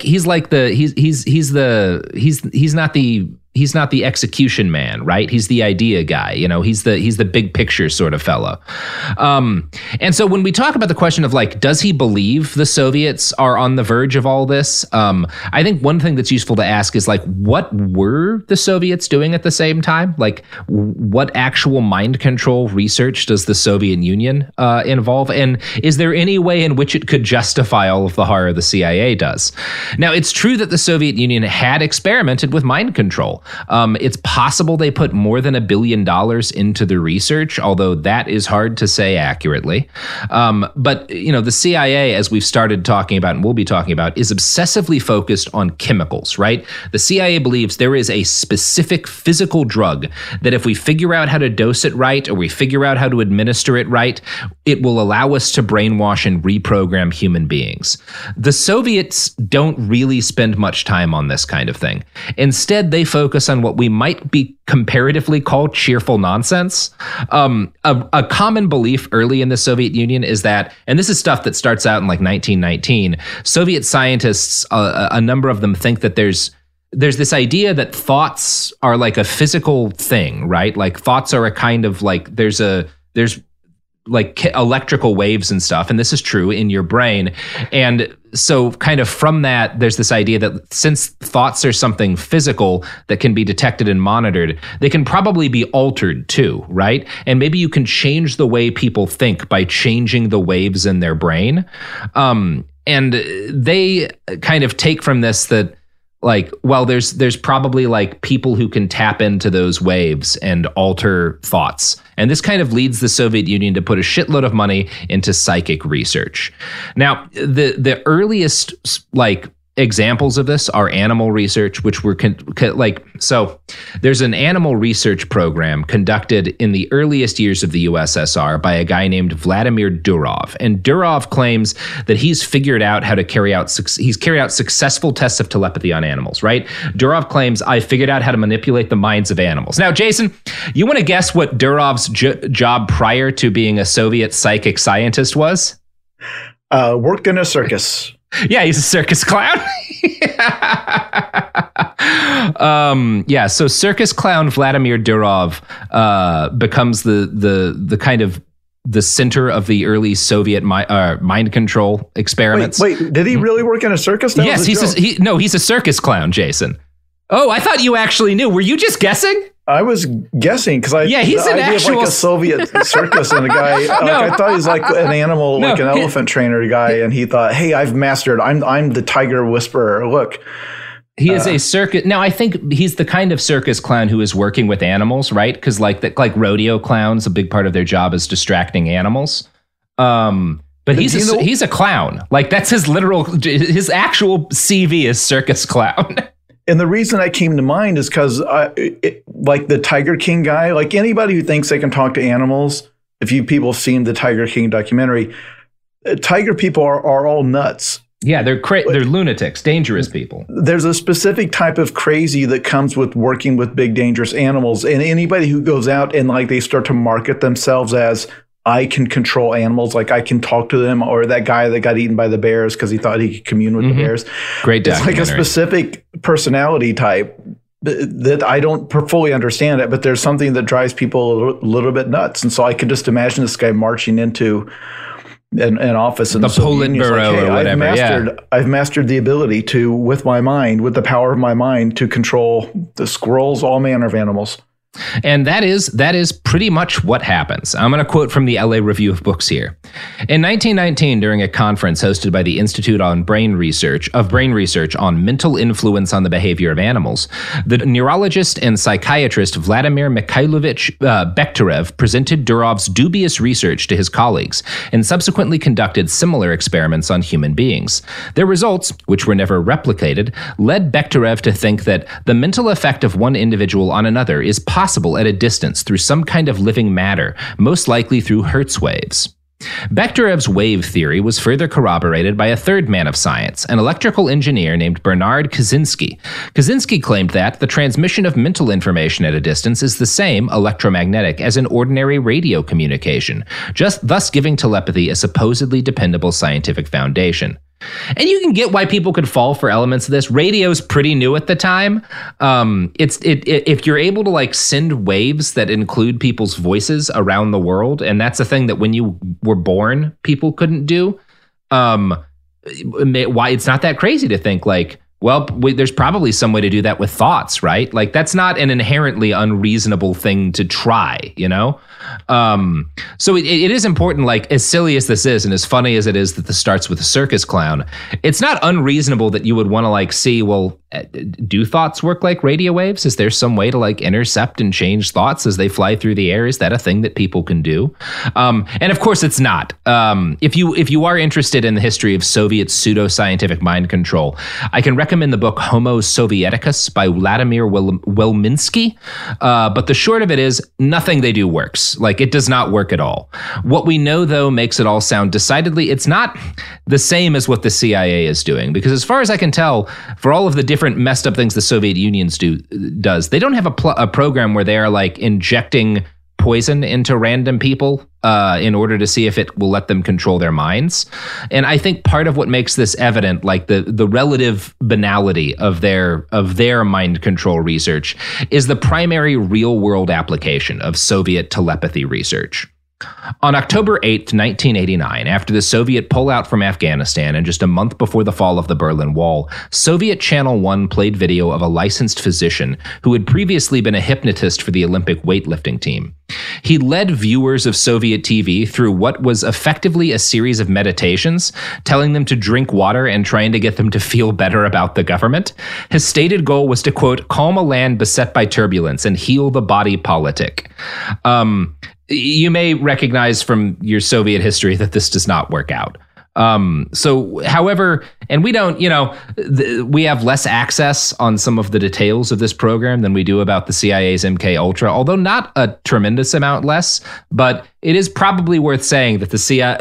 the execution man, right? He's the idea guy. You know, he's the big picture sort of fellow. And so when we talk about the question of like, does he believe the Soviets are on the verge of all this? I think one thing that's useful to ask is like, what were the Soviets doing at the same time? Like, what actual mind control research does the Soviet Union involve? And is there any way in which it could justify all of the horror the CIA does? Now, it's true that the Soviet Union had experimented with mind control. It's possible they put more than $1 billion into the research, although that is hard to say accurately. But, you know, the CIA, as we've started talking about and we'll be talking about, is obsessively focused on chemicals, right? The CIA believes there is a specific physical drug that if we figure out how to dose it right or we figure out how to administer it right, it will allow us to brainwash and reprogram human beings. The Soviets don't really spend much time on this kind of thing. Instead, they focus focus on what we might be comparatively call cheerful nonsense. A common belief early in the Soviet Union is that, and this is stuff that starts out in like 1919, Soviet scientists, a number of them think that there's this idea that thoughts are like a physical thing, right? Like thoughts are a kind of like, there's like electrical waves and stuff. And this is true in your brain. And so kind of from that, there's this idea that since thoughts are something physical that can be detected and monitored, they can probably be altered too, right? And maybe you can change the way people think by changing the waves in their brain. And they kind of take from this that, like, well, there's probably like people who can tap into those waves and alter thoughts. And this kind of leads the Soviet Union to put a shitload of money into psychic research. Now, the earliest like examples of this are animal research, which were so there's an animal research program conducted in the earliest years of the USSR by a guy named Vladimir Durov. And Durov claims that he's carried out successful tests of telepathy on animals, right? Durov claims, I figured out how to manipulate the minds of animals. Now, Jason, you want to guess what Durov's job prior to being a Soviet psychic scientist was? Worked in a circus. Yeah, he's a circus clown. So circus clown Vladimir Durov becomes the kind of the center of the early Soviet mind control experiments. Wait, did he really work in a circus? Yes, he's a circus clown, Jason. Oh, I thought you actually knew. Were you just guessing? I was guessing because he's an actual like a Soviet circus and a guy. I thought he was like an animal, like an elephant trainer guy, and he thought, "Hey, I've mastered. I'm the tiger whisperer. Look." He is a circus. Now, I think he's the kind of circus clown who is working with animals, right? Because like rodeo clowns, a big part of their job is distracting animals. But he's a clown. Like that's his actual CV is circus clown. And the reason that came to mind is because, like the Tiger King guy, like anybody who thinks they can talk to animals, if you people have seen the Tiger King documentary, tiger people are all nuts. Yeah, they're lunatics, dangerous people. There's a specific type of crazy that comes with working with big, dangerous animals. And anybody who goes out and like they start to market themselves as, I can control animals, like I can talk to them, or that guy that got eaten by the bears because he thought he could commune with the bears. Great documentary. It's like a specific personality type that I don't fully understand it, but there's something that drives people a little bit nuts. And so I could just imagine this guy marching into an office in the Politburo or whatever. I've mastered the ability to, with my mind, with the power of my mind, to control the squirrels, all manner of animals. And that is pretty much what happens. I'm going to quote from the LA Review of Books here. In 1919, during a conference hosted by the Institute of Brain Research on mental influence on the behavior of animals, the neurologist and psychiatrist Vladimir Mikhailovich Bekhterev presented Durov's dubious research to his colleagues and subsequently conducted similar experiments on human beings. Their results, which were never replicated, led Bekhterev to think that the mental effect of one individual on another is possible at a distance through some kind of living matter, most likely through Hertz waves. Bekterev's wave theory was further corroborated by a third man of science, an electrical engineer named Bernard Kaczynski. Kaczynski claimed that the transmission of mental information at a distance is the same, electromagnetic, as an ordinary radio communication, thus giving telepathy a supposedly dependable scientific foundation. And you can get why people could fall for elements of this. Radio's pretty new at the time. If you're able to like send waves that include people's voices around the world, and that's a thing that when you were born, people couldn't do. Why it's not that crazy to think like, well, there's probably some way to do that with thoughts, right? Like that's not an inherently unreasonable thing to try, you know? So it is important, like as silly as this is and as funny as it is that this starts with a circus clown, it's not unreasonable that you would want to like see, well, do thoughts work like radio waves? Is there some way to like intercept and change thoughts as they fly through the air? Is that a thing that people can do? And of course it's not. If you are interested in the history of Soviet pseudo-scientific mind control, I can recommend the book Homo Sovieticus by Vladimir Welminsky. But the short of it is nothing they do works. Like it does not work at all. What we know though makes it all sound decidedly, it's not the same as what the CIA is doing, because as far as I can tell, for all of the different different messed up things the Soviet Union does. They don't have a program where they are like injecting poison into random people in order to see if it will let them control their minds. And I think part of what makes this evident, like the relative banality of their mind control research, is the primary real world application of Soviet telepathy research. On October 8th, 1989, after the Soviet pullout from Afghanistan and just a month before the fall of the Berlin Wall, Soviet Channel 1 played video of a licensed physician who had previously been a hypnotist for the Olympic weightlifting team. He led viewers of Soviet TV through what was effectively a series of meditations, telling them to drink water and trying to get them to feel better about the government. His stated goal was to, quote, calm a land beset by turbulence and heal the body politic. You may recognize from your Soviet history that this does not work out. However, and we don't, we have less access on some of the details of this program than we do about the CIA's MK Ultra, although not a tremendous amount less. But it is probably worth saying that the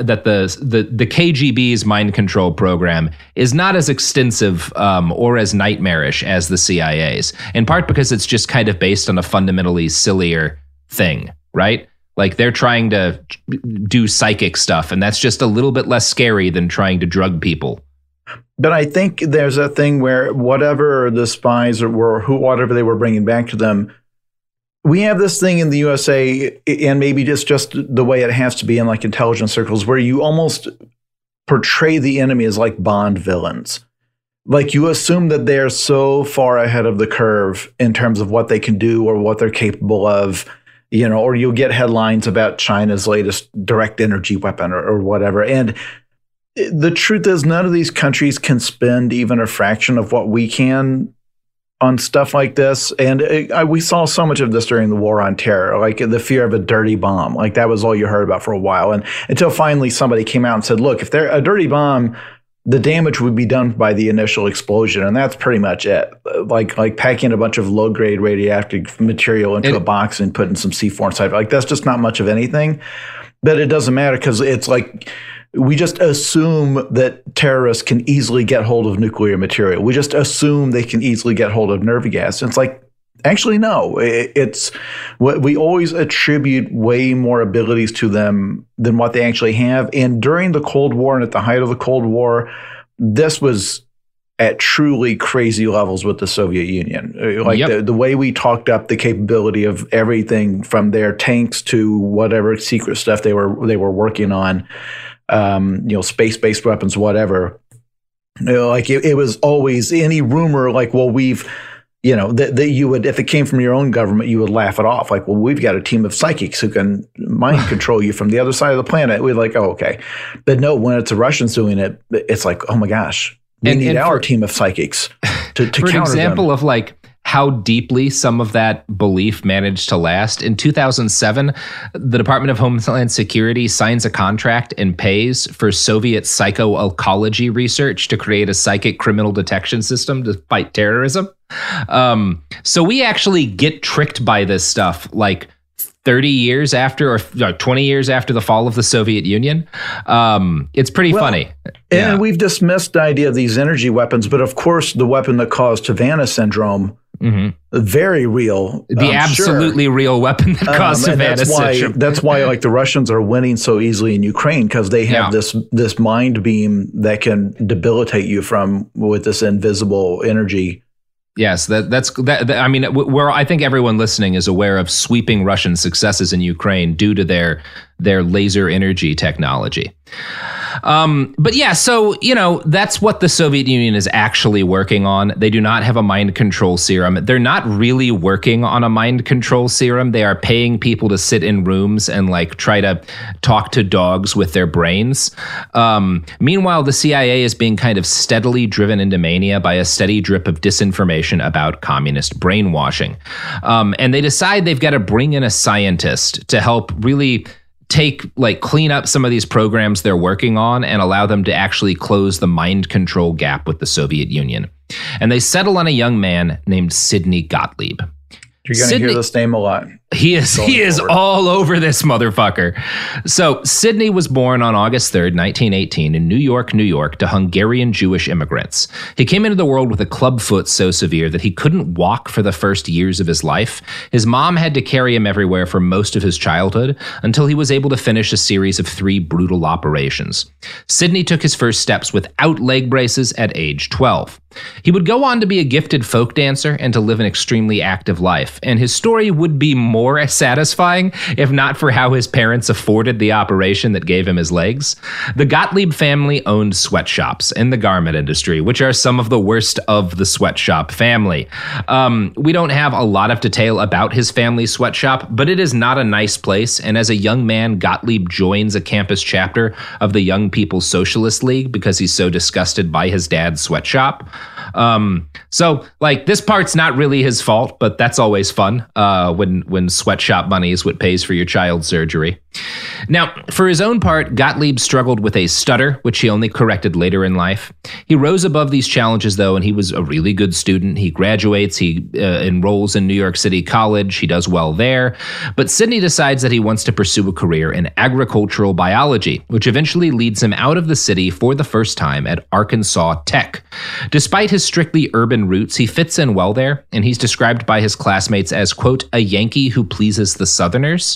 KGB's mind control program is not as extensive or as nightmarish as the CIA's, in part because it's just kind of based on a fundamentally sillier thing, right? Like they're trying to do psychic stuff, and that's just a little bit less scary than trying to drug people. But I think there's a thing where whatever the spies whatever they were bringing back to them, we have this thing in the USA, and maybe just the way it has to be in like intelligence circles, where you almost portray the enemy as like Bond villains. Like you assume that they're so far ahead of the curve in terms of what they can do or what they're capable of. Or you'll get headlines about China's latest direct energy weapon or whatever. And the truth is, none of these countries can spend even a fraction of what we can on stuff like this. And we saw so much of this during the war on terror, like the fear of a dirty bomb. Like that was all you heard about for a while. And until finally somebody came out and said, look, if they're a dirty bomb, the damage would be done by the initial explosion, and that's pretty much it. Like packing a bunch of low-grade radioactive material into a box and putting some C4 inside. Like that's just not much of anything. But it doesn't matter because it's like we just assume that terrorists can easily get hold of nuclear material. We just assume they can easily get hold of nerve gas. And it's like, actually, no. It's what we always attribute way more abilities to them than what they actually have. And during the Cold War and at the height of the Cold War, this was at truly crazy levels with the Soviet Union. Like the way we talked up the capability of everything from their tanks to whatever secret stuff they were working on, space-based weapons, whatever. It was always any rumor like, well, we've that you would, if it came from your own government, you would laugh it off. Like, well, we've got a team of psychics who can mind control you from the other side of the planet. We're like, oh, okay. But no, when it's the Russians doing it, it's like, oh my gosh, we need our team of psychics to counter them. For an example of like how deeply some of that belief managed to last, in 2007, the Department of Homeland Security signs a contract and pays for Soviet psycho-oncology research to create a psychic criminal detection system to fight terrorism. So we actually get tricked by this stuff like 30 years after or 20 years after the fall of the Soviet Union. It's pretty funny. And we've dismissed the idea of these energy weapons, but of course the weapon that caused Havana syndrome, very real. The absolutely real weapon that caused Havana syndrome. That's why like the Russians are winning so easily in Ukraine, because they have this mind beam that can debilitate you with this invisible energy. Yes, that's I mean, I think everyone listening is aware of sweeping Russian successes in Ukraine due to their laser energy technology. But yeah, so, that's what the Soviet Union is actually working on. They do not have a mind control serum. They're not really working on a mind control serum. They are paying people to sit in rooms and like try to talk to dogs with their brains. Meanwhile, the CIA is being kind of steadily driven into mania by a steady drip of disinformation about communist brainwashing. And they decide they've got to bring in a scientist to help really clean up some of these programs they're working on and allow them to actually close the mind control gap with the Soviet Union. And they settle on a young man named Sidney Gottlieb. You're going to hear this name a lot. He is all over this motherfucker. So Sidney was born on August 3rd, 1918 in New York, New York to Hungarian Jewish immigrants. He came into the world with a club foot so severe that he couldn't walk for the first years of his life. His mom had to carry him everywhere for most of his childhood until he was able to finish a series of 3 brutal operations. Sidney took his first steps without leg braces at age 12. He would go on to be a gifted folk dancer and to live an extremely active life, and his story would be more satisfying if not for how his parents afforded the operation that gave him his legs. The Gottlieb family owned sweatshops in the garment industry, which are some of the worst of the sweatshop family. We don't have a lot of detail about his family's sweatshop, but it is not a nice place, and as a young man, Gottlieb joins a campus chapter of the Young People's Socialist League because he's so disgusted by his dad's sweatshop. So like this part's not really his fault, but that's always fun when sweatshop money is what pays for your child's surgery. Now, for his own part, Gottlieb struggled with a stutter, which he only corrected later in life. He rose above these challenges, though, and he was a really good student. He graduates, he enrolls in New York City College, he does well there. But Sidney decides that he wants to pursue a career in agricultural biology, which eventually leads him out of the city for the first time at Arkansas Tech. Despite his strictly urban roots, he fits in well there, and he's described by his classmates as, quote, a Yankee who pleases the Southerners.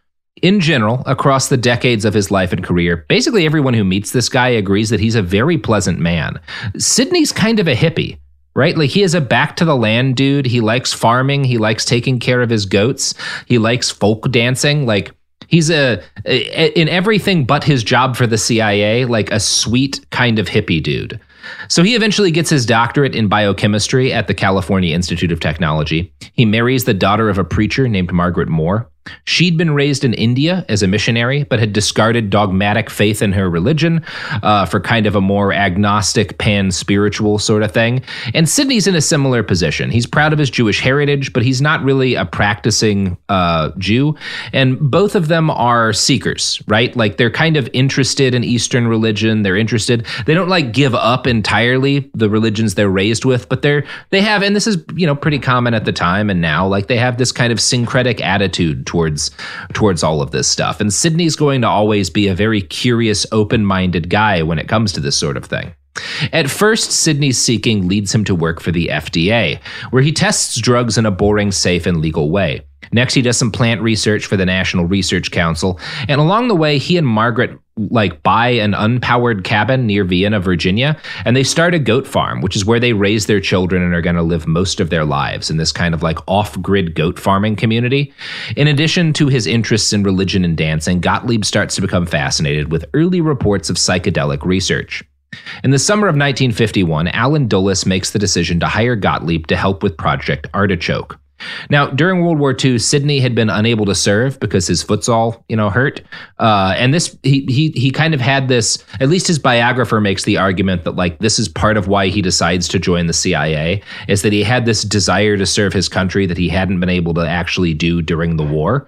In general, across the decades of his life and career, basically everyone who meets this guy agrees that he's a very pleasant man. Sidney's kind of a hippie, right? Like he is a back to the land dude. He likes farming. He likes taking care of his goats. He likes folk dancing. Like he's in everything but his job for the CIA, like a sweet kind of hippie dude. So he eventually gets his doctorate in biochemistry at the California Institute of Technology. He marries the daughter of a preacher named Margaret Moore. She'd been raised in India as a missionary, but had discarded dogmatic faith in her religion for kind of a more agnostic, pan-spiritual sort of thing. And Sidney's in a similar position. He's proud of his Jewish heritage, but he's not really a practicing Jew. And both of them are seekers, right? Like they're kind of interested in Eastern religion. They don't like give up entirely the religions they're raised with, but they have, and this is, pretty common at the time and now, like they have this kind of syncretic attitude towards all of this stuff. And Sidney's going to always be a very curious, open-minded guy when it comes to this sort of thing. At first, Sidney's seeking leads him to work for the FDA, where he tests drugs in a boring, safe, and legal way. Next, he does some plant research for the National Research Council, and along the way, he and Margaret buy an unpowered cabin near Vienna, Virginia, and they start a goat farm, which is where they raise their children and are going to live most of their lives in this kind of off-grid goat farming community. In addition to his interests in religion and dancing, Gottlieb starts to become fascinated with early reports of psychedelic research. In the summer of 1951, Allen Dulles makes the decision to hire Gottlieb to help with Project Artichoke. Now, during World War II, Sidney had been unable to serve because his foot's all, hurt. And this, he kind of had this, at least his biographer makes the argument that this is part of why he decides to join the CIA, is that he had this desire to serve his country that he hadn't been able to actually do during the war.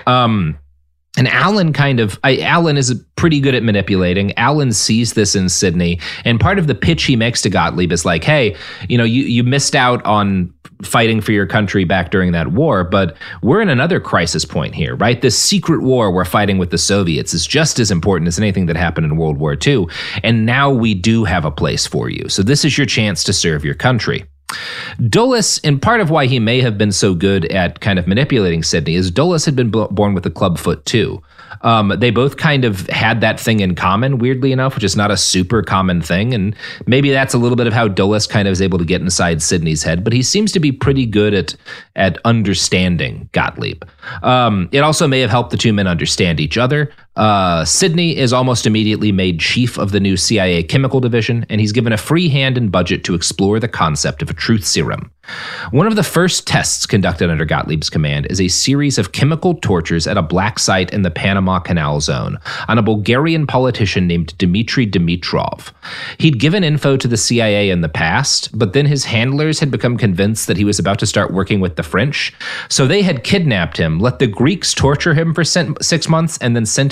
And Allen Allen is pretty good at manipulating. Allen sees this in Sidney, and part of the pitch he makes to Gottlieb is like, hey, you missed out on fighting for your country back during that war, but we're in another crisis point here, right? This secret war we're fighting with the Soviets is just as important as anything that happened in World War II, and now we do have a place for you. So this is your chance to serve your country. Dulles, and part of why he may have been so good at kind of manipulating Sidney, is Dulles had been born with a club foot too. They both kind of had that thing in common, weirdly enough, which is not a super common thing. And maybe that's a little bit of how Dulles kind of is able to get inside Sidney's head, but he seems to be pretty good at understanding Gottlieb. It also may have helped the two men understand each other. Sidney is almost immediately made chief of the new CIA chemical division, and he's given a free hand and budget to explore the concept of a truth serum. One of the first tests conducted under Gottlieb's command is a series of chemical tortures at a black site in the Panama Canal Zone on a Bulgarian politician named Dmitry Dimitrov. He'd given info to the CIA in the past, but then his handlers had become convinced that he was about to start working with the French, so they had kidnapped him, let the Greeks torture him for 6 months, and then sent him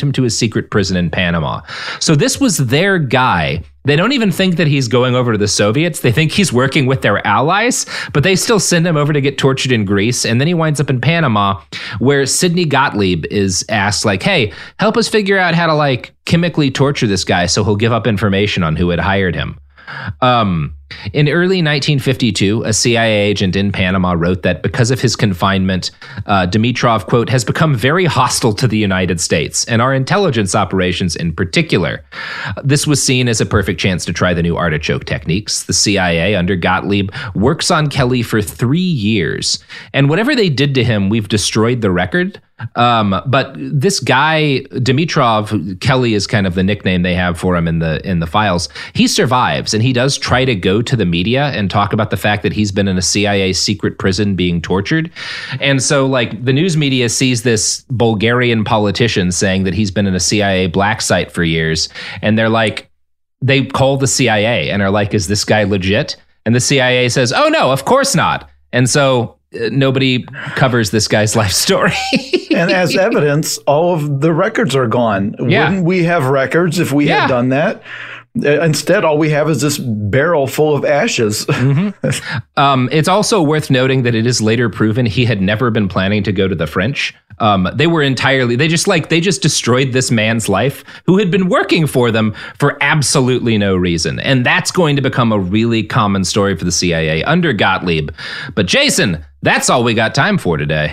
him to a secret prison in Panama. So this was their guy. They don't even think that he's going over to the Soviets. They think he's working with their allies, but they still send him over to get tortured in Greece. And then he winds up in Panama, where Sidney Gottlieb is asked, like, hey, help us figure out how to, like, chemically torture this guy so he'll give up information on who had hired him. In early 1952, a CIA agent in Panama wrote that because of his confinement, Dimitrov, quote, has become very hostile to the United States and our intelligence operations in particular. This was seen as a perfect chance to try the new artichoke techniques. The CIA, under Gottlieb, works on Kelly for 3 years. And whatever they did to him, we've destroyed the record. But this guy, Dimitrov, Kelly is kind of the nickname they have for him in the files. He survives, and he does try to go to the media and talk about the fact that he's been in a CIA secret prison being tortured. And so, like, the news media sees this Bulgarian politician saying that he's been in a CIA black site for years, and they're like, they call the CIA and are like, is this guy legit? And the CIA says, oh no, of course not. And so nobody covers this guy's life story. And as evidence, all of the records are gone. Yeah. Wouldn't we have records if we had done that? Instead, all we have is this barrel full of ashes. Mm-hmm. It's also worth noting that it is later proven he had never been planning to go to the French. They just destroyed this man's life who had been working for them for absolutely no reason. And that's going to become a really common story for the CIA under Gottlieb. But Jason, that's all we got time for today.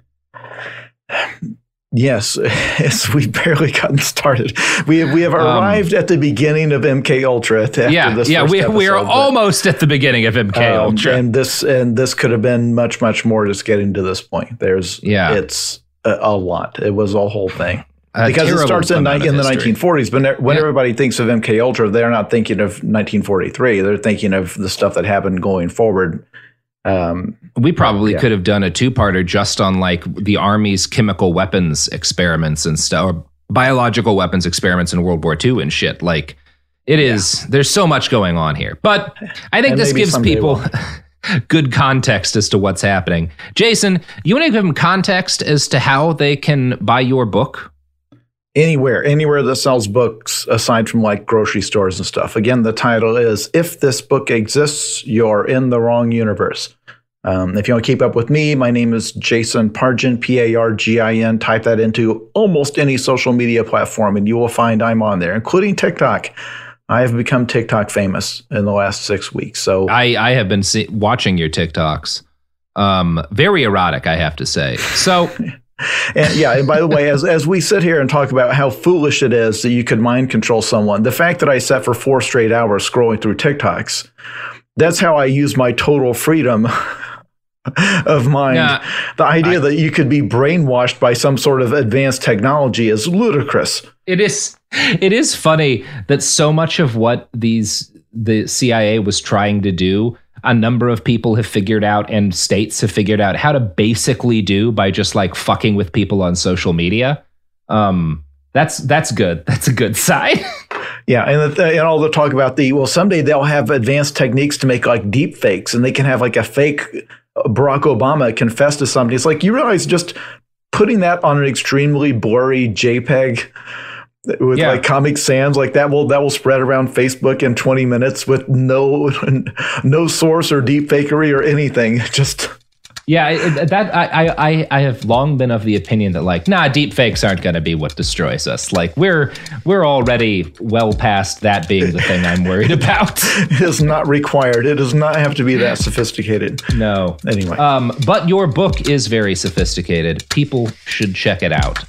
Yes, we've barely gotten started. We have arrived at the beginning of MK Ultra. We are almost at the beginning of MK Ultra, and this could have been much more. Just getting to this point, it's a lot. It was a whole thing because it starts in the 1940s. But when everybody thinks of MK Ultra, they're not thinking of 1943. They're thinking of the stuff that happened going forward. We probably could have done a two-parter just on like the Army's chemical weapons experiments and stuff, or biological weapons experiments in World War II and shit. Like there's so much going on here. But I think this gives people good context as to what's happening. Jason, you want to give them context as to how they can buy your book? Anywhere that sells books aside from like grocery stores and stuff. Again, the title is If This Book Exists, You're in the Wrong Universe. If you want to keep up with me, my name is Jason Pargin, Pargin. Type that into almost any social media platform and you will find I'm on there, including TikTok. I have become TikTok famous in the last 6 weeks. So I have been watching your TikToks. Very erotic, I have to say. So... And by the way, as we sit here and talk about how foolish it is that you could mind control someone, the fact that I sat for 4 straight hours scrolling through TikToks, that's how I use my total freedom of mind. The idea that you could be brainwashed by some sort of advanced technology is ludicrous. It is funny that so much of what the CIA was trying to do, a number of people have figured out and states have figured out how to basically do by just like fucking with people on social media. That's good. That's a good sign. Yeah. And all the talk about someday they'll have advanced techniques to make like deep fakes and they can have like a fake Barack Obama confess to somebody. It's like, you realize just putting that on an extremely blurry JPEG with like Comic Sans, like that will spread around Facebook in 20 minutes with no source or deep fakery or anything. Just I have long been of the opinion that deep fakes aren't going to be what destroys us. Like we're already well past that being the thing I'm worried about. It is not required. It does not have to be that sophisticated. No. Anyway. But your book is very sophisticated. People should check it out.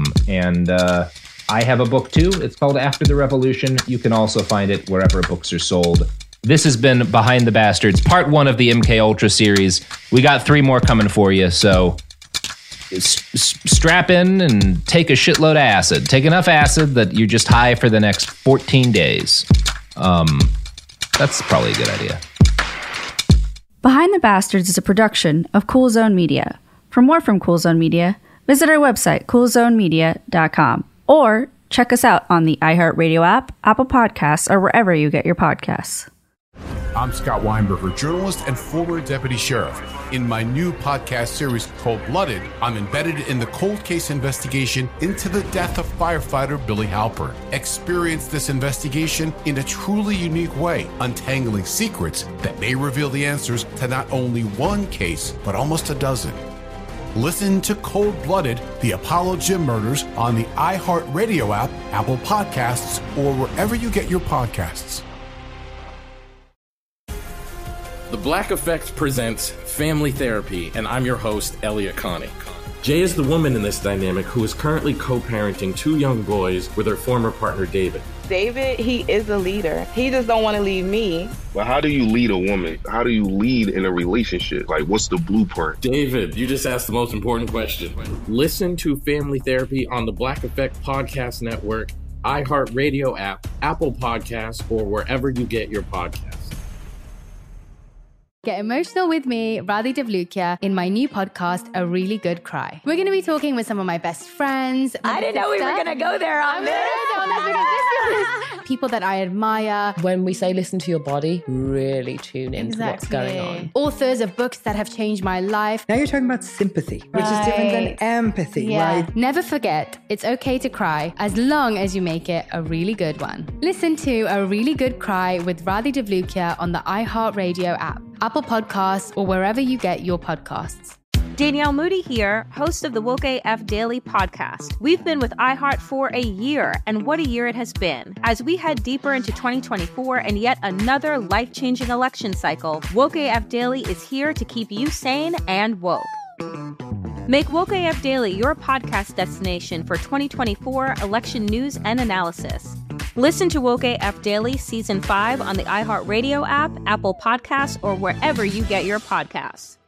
I have a book too. It's called After the Revolution. You can also find it wherever books are sold. This has been Behind the Bastards, part 1 of the MK Ultra series. We got 3 more coming for you, so strap in and take a shitload of acid. Take enough acid that you're just high for the next 14 days. That's probably a good idea. Behind the Bastards is a production of Cool Zone Media. For more from Cool Zone Media, visit our website, coolzonemedia.com. Or check us out on the iHeartRadio app, Apple Podcasts, or wherever you get your podcasts. I'm Scott Weinberger, journalist and former deputy sheriff. In my new podcast series, Cold Blooded, I'm embedded in the cold case investigation into the death of firefighter Billy Halpern. Experience this investigation in a truly unique way, untangling secrets that may reveal the answers to not only one case, but almost a dozen. Listen to Cold Blooded, the Apollo Gym Murders on the iHeartRadio app, Apple Podcasts, or wherever you get your podcasts. The Black Effect presents Family Therapy, and I'm your host, Elia Connie. Jay is the woman in this dynamic who is currently co-parenting two young boys with her former partner, David. David, he is a leader. He just don't want to leave me. But how do you lead a woman? How do you lead in a relationship? Like, what's the blueprint? David, you just asked the most important question. Listen to Family Therapy on the Black Effect Podcast Network, iHeartRadio app, Apple Podcasts, or wherever you get your podcasts. Get emotional with me, Radhi Devlukia, in my new podcast, A Really Good Cry. We're going to be talking with some of my best friends. I didn't know we were going to go there on this. People that I admire. When we say listen to your body, really tune into what's going on. Authors of books that have changed my life. Now you're talking about sympathy, which is different than empathy, right? Never forget, it's okay to cry as long as you make it a really good one. Listen to A Really Good Cry with Radhi Devlukia on the iHeartRadio app, Apple Podcasts, or wherever you get your podcasts. Danielle Moody here, host of the Woke AF Daily podcast. We've been with iHeart for a year, and what a year it has been. As we head deeper into 2024 and yet another life-changing election cycle, Woke AF Daily is here to keep you sane and woke. Make Woke AF Daily your podcast destination for 2024 election news and analysis. Listen to Woke AF Daily Season 5 on the iHeartRadio app, Apple Podcasts, or wherever you get your podcasts.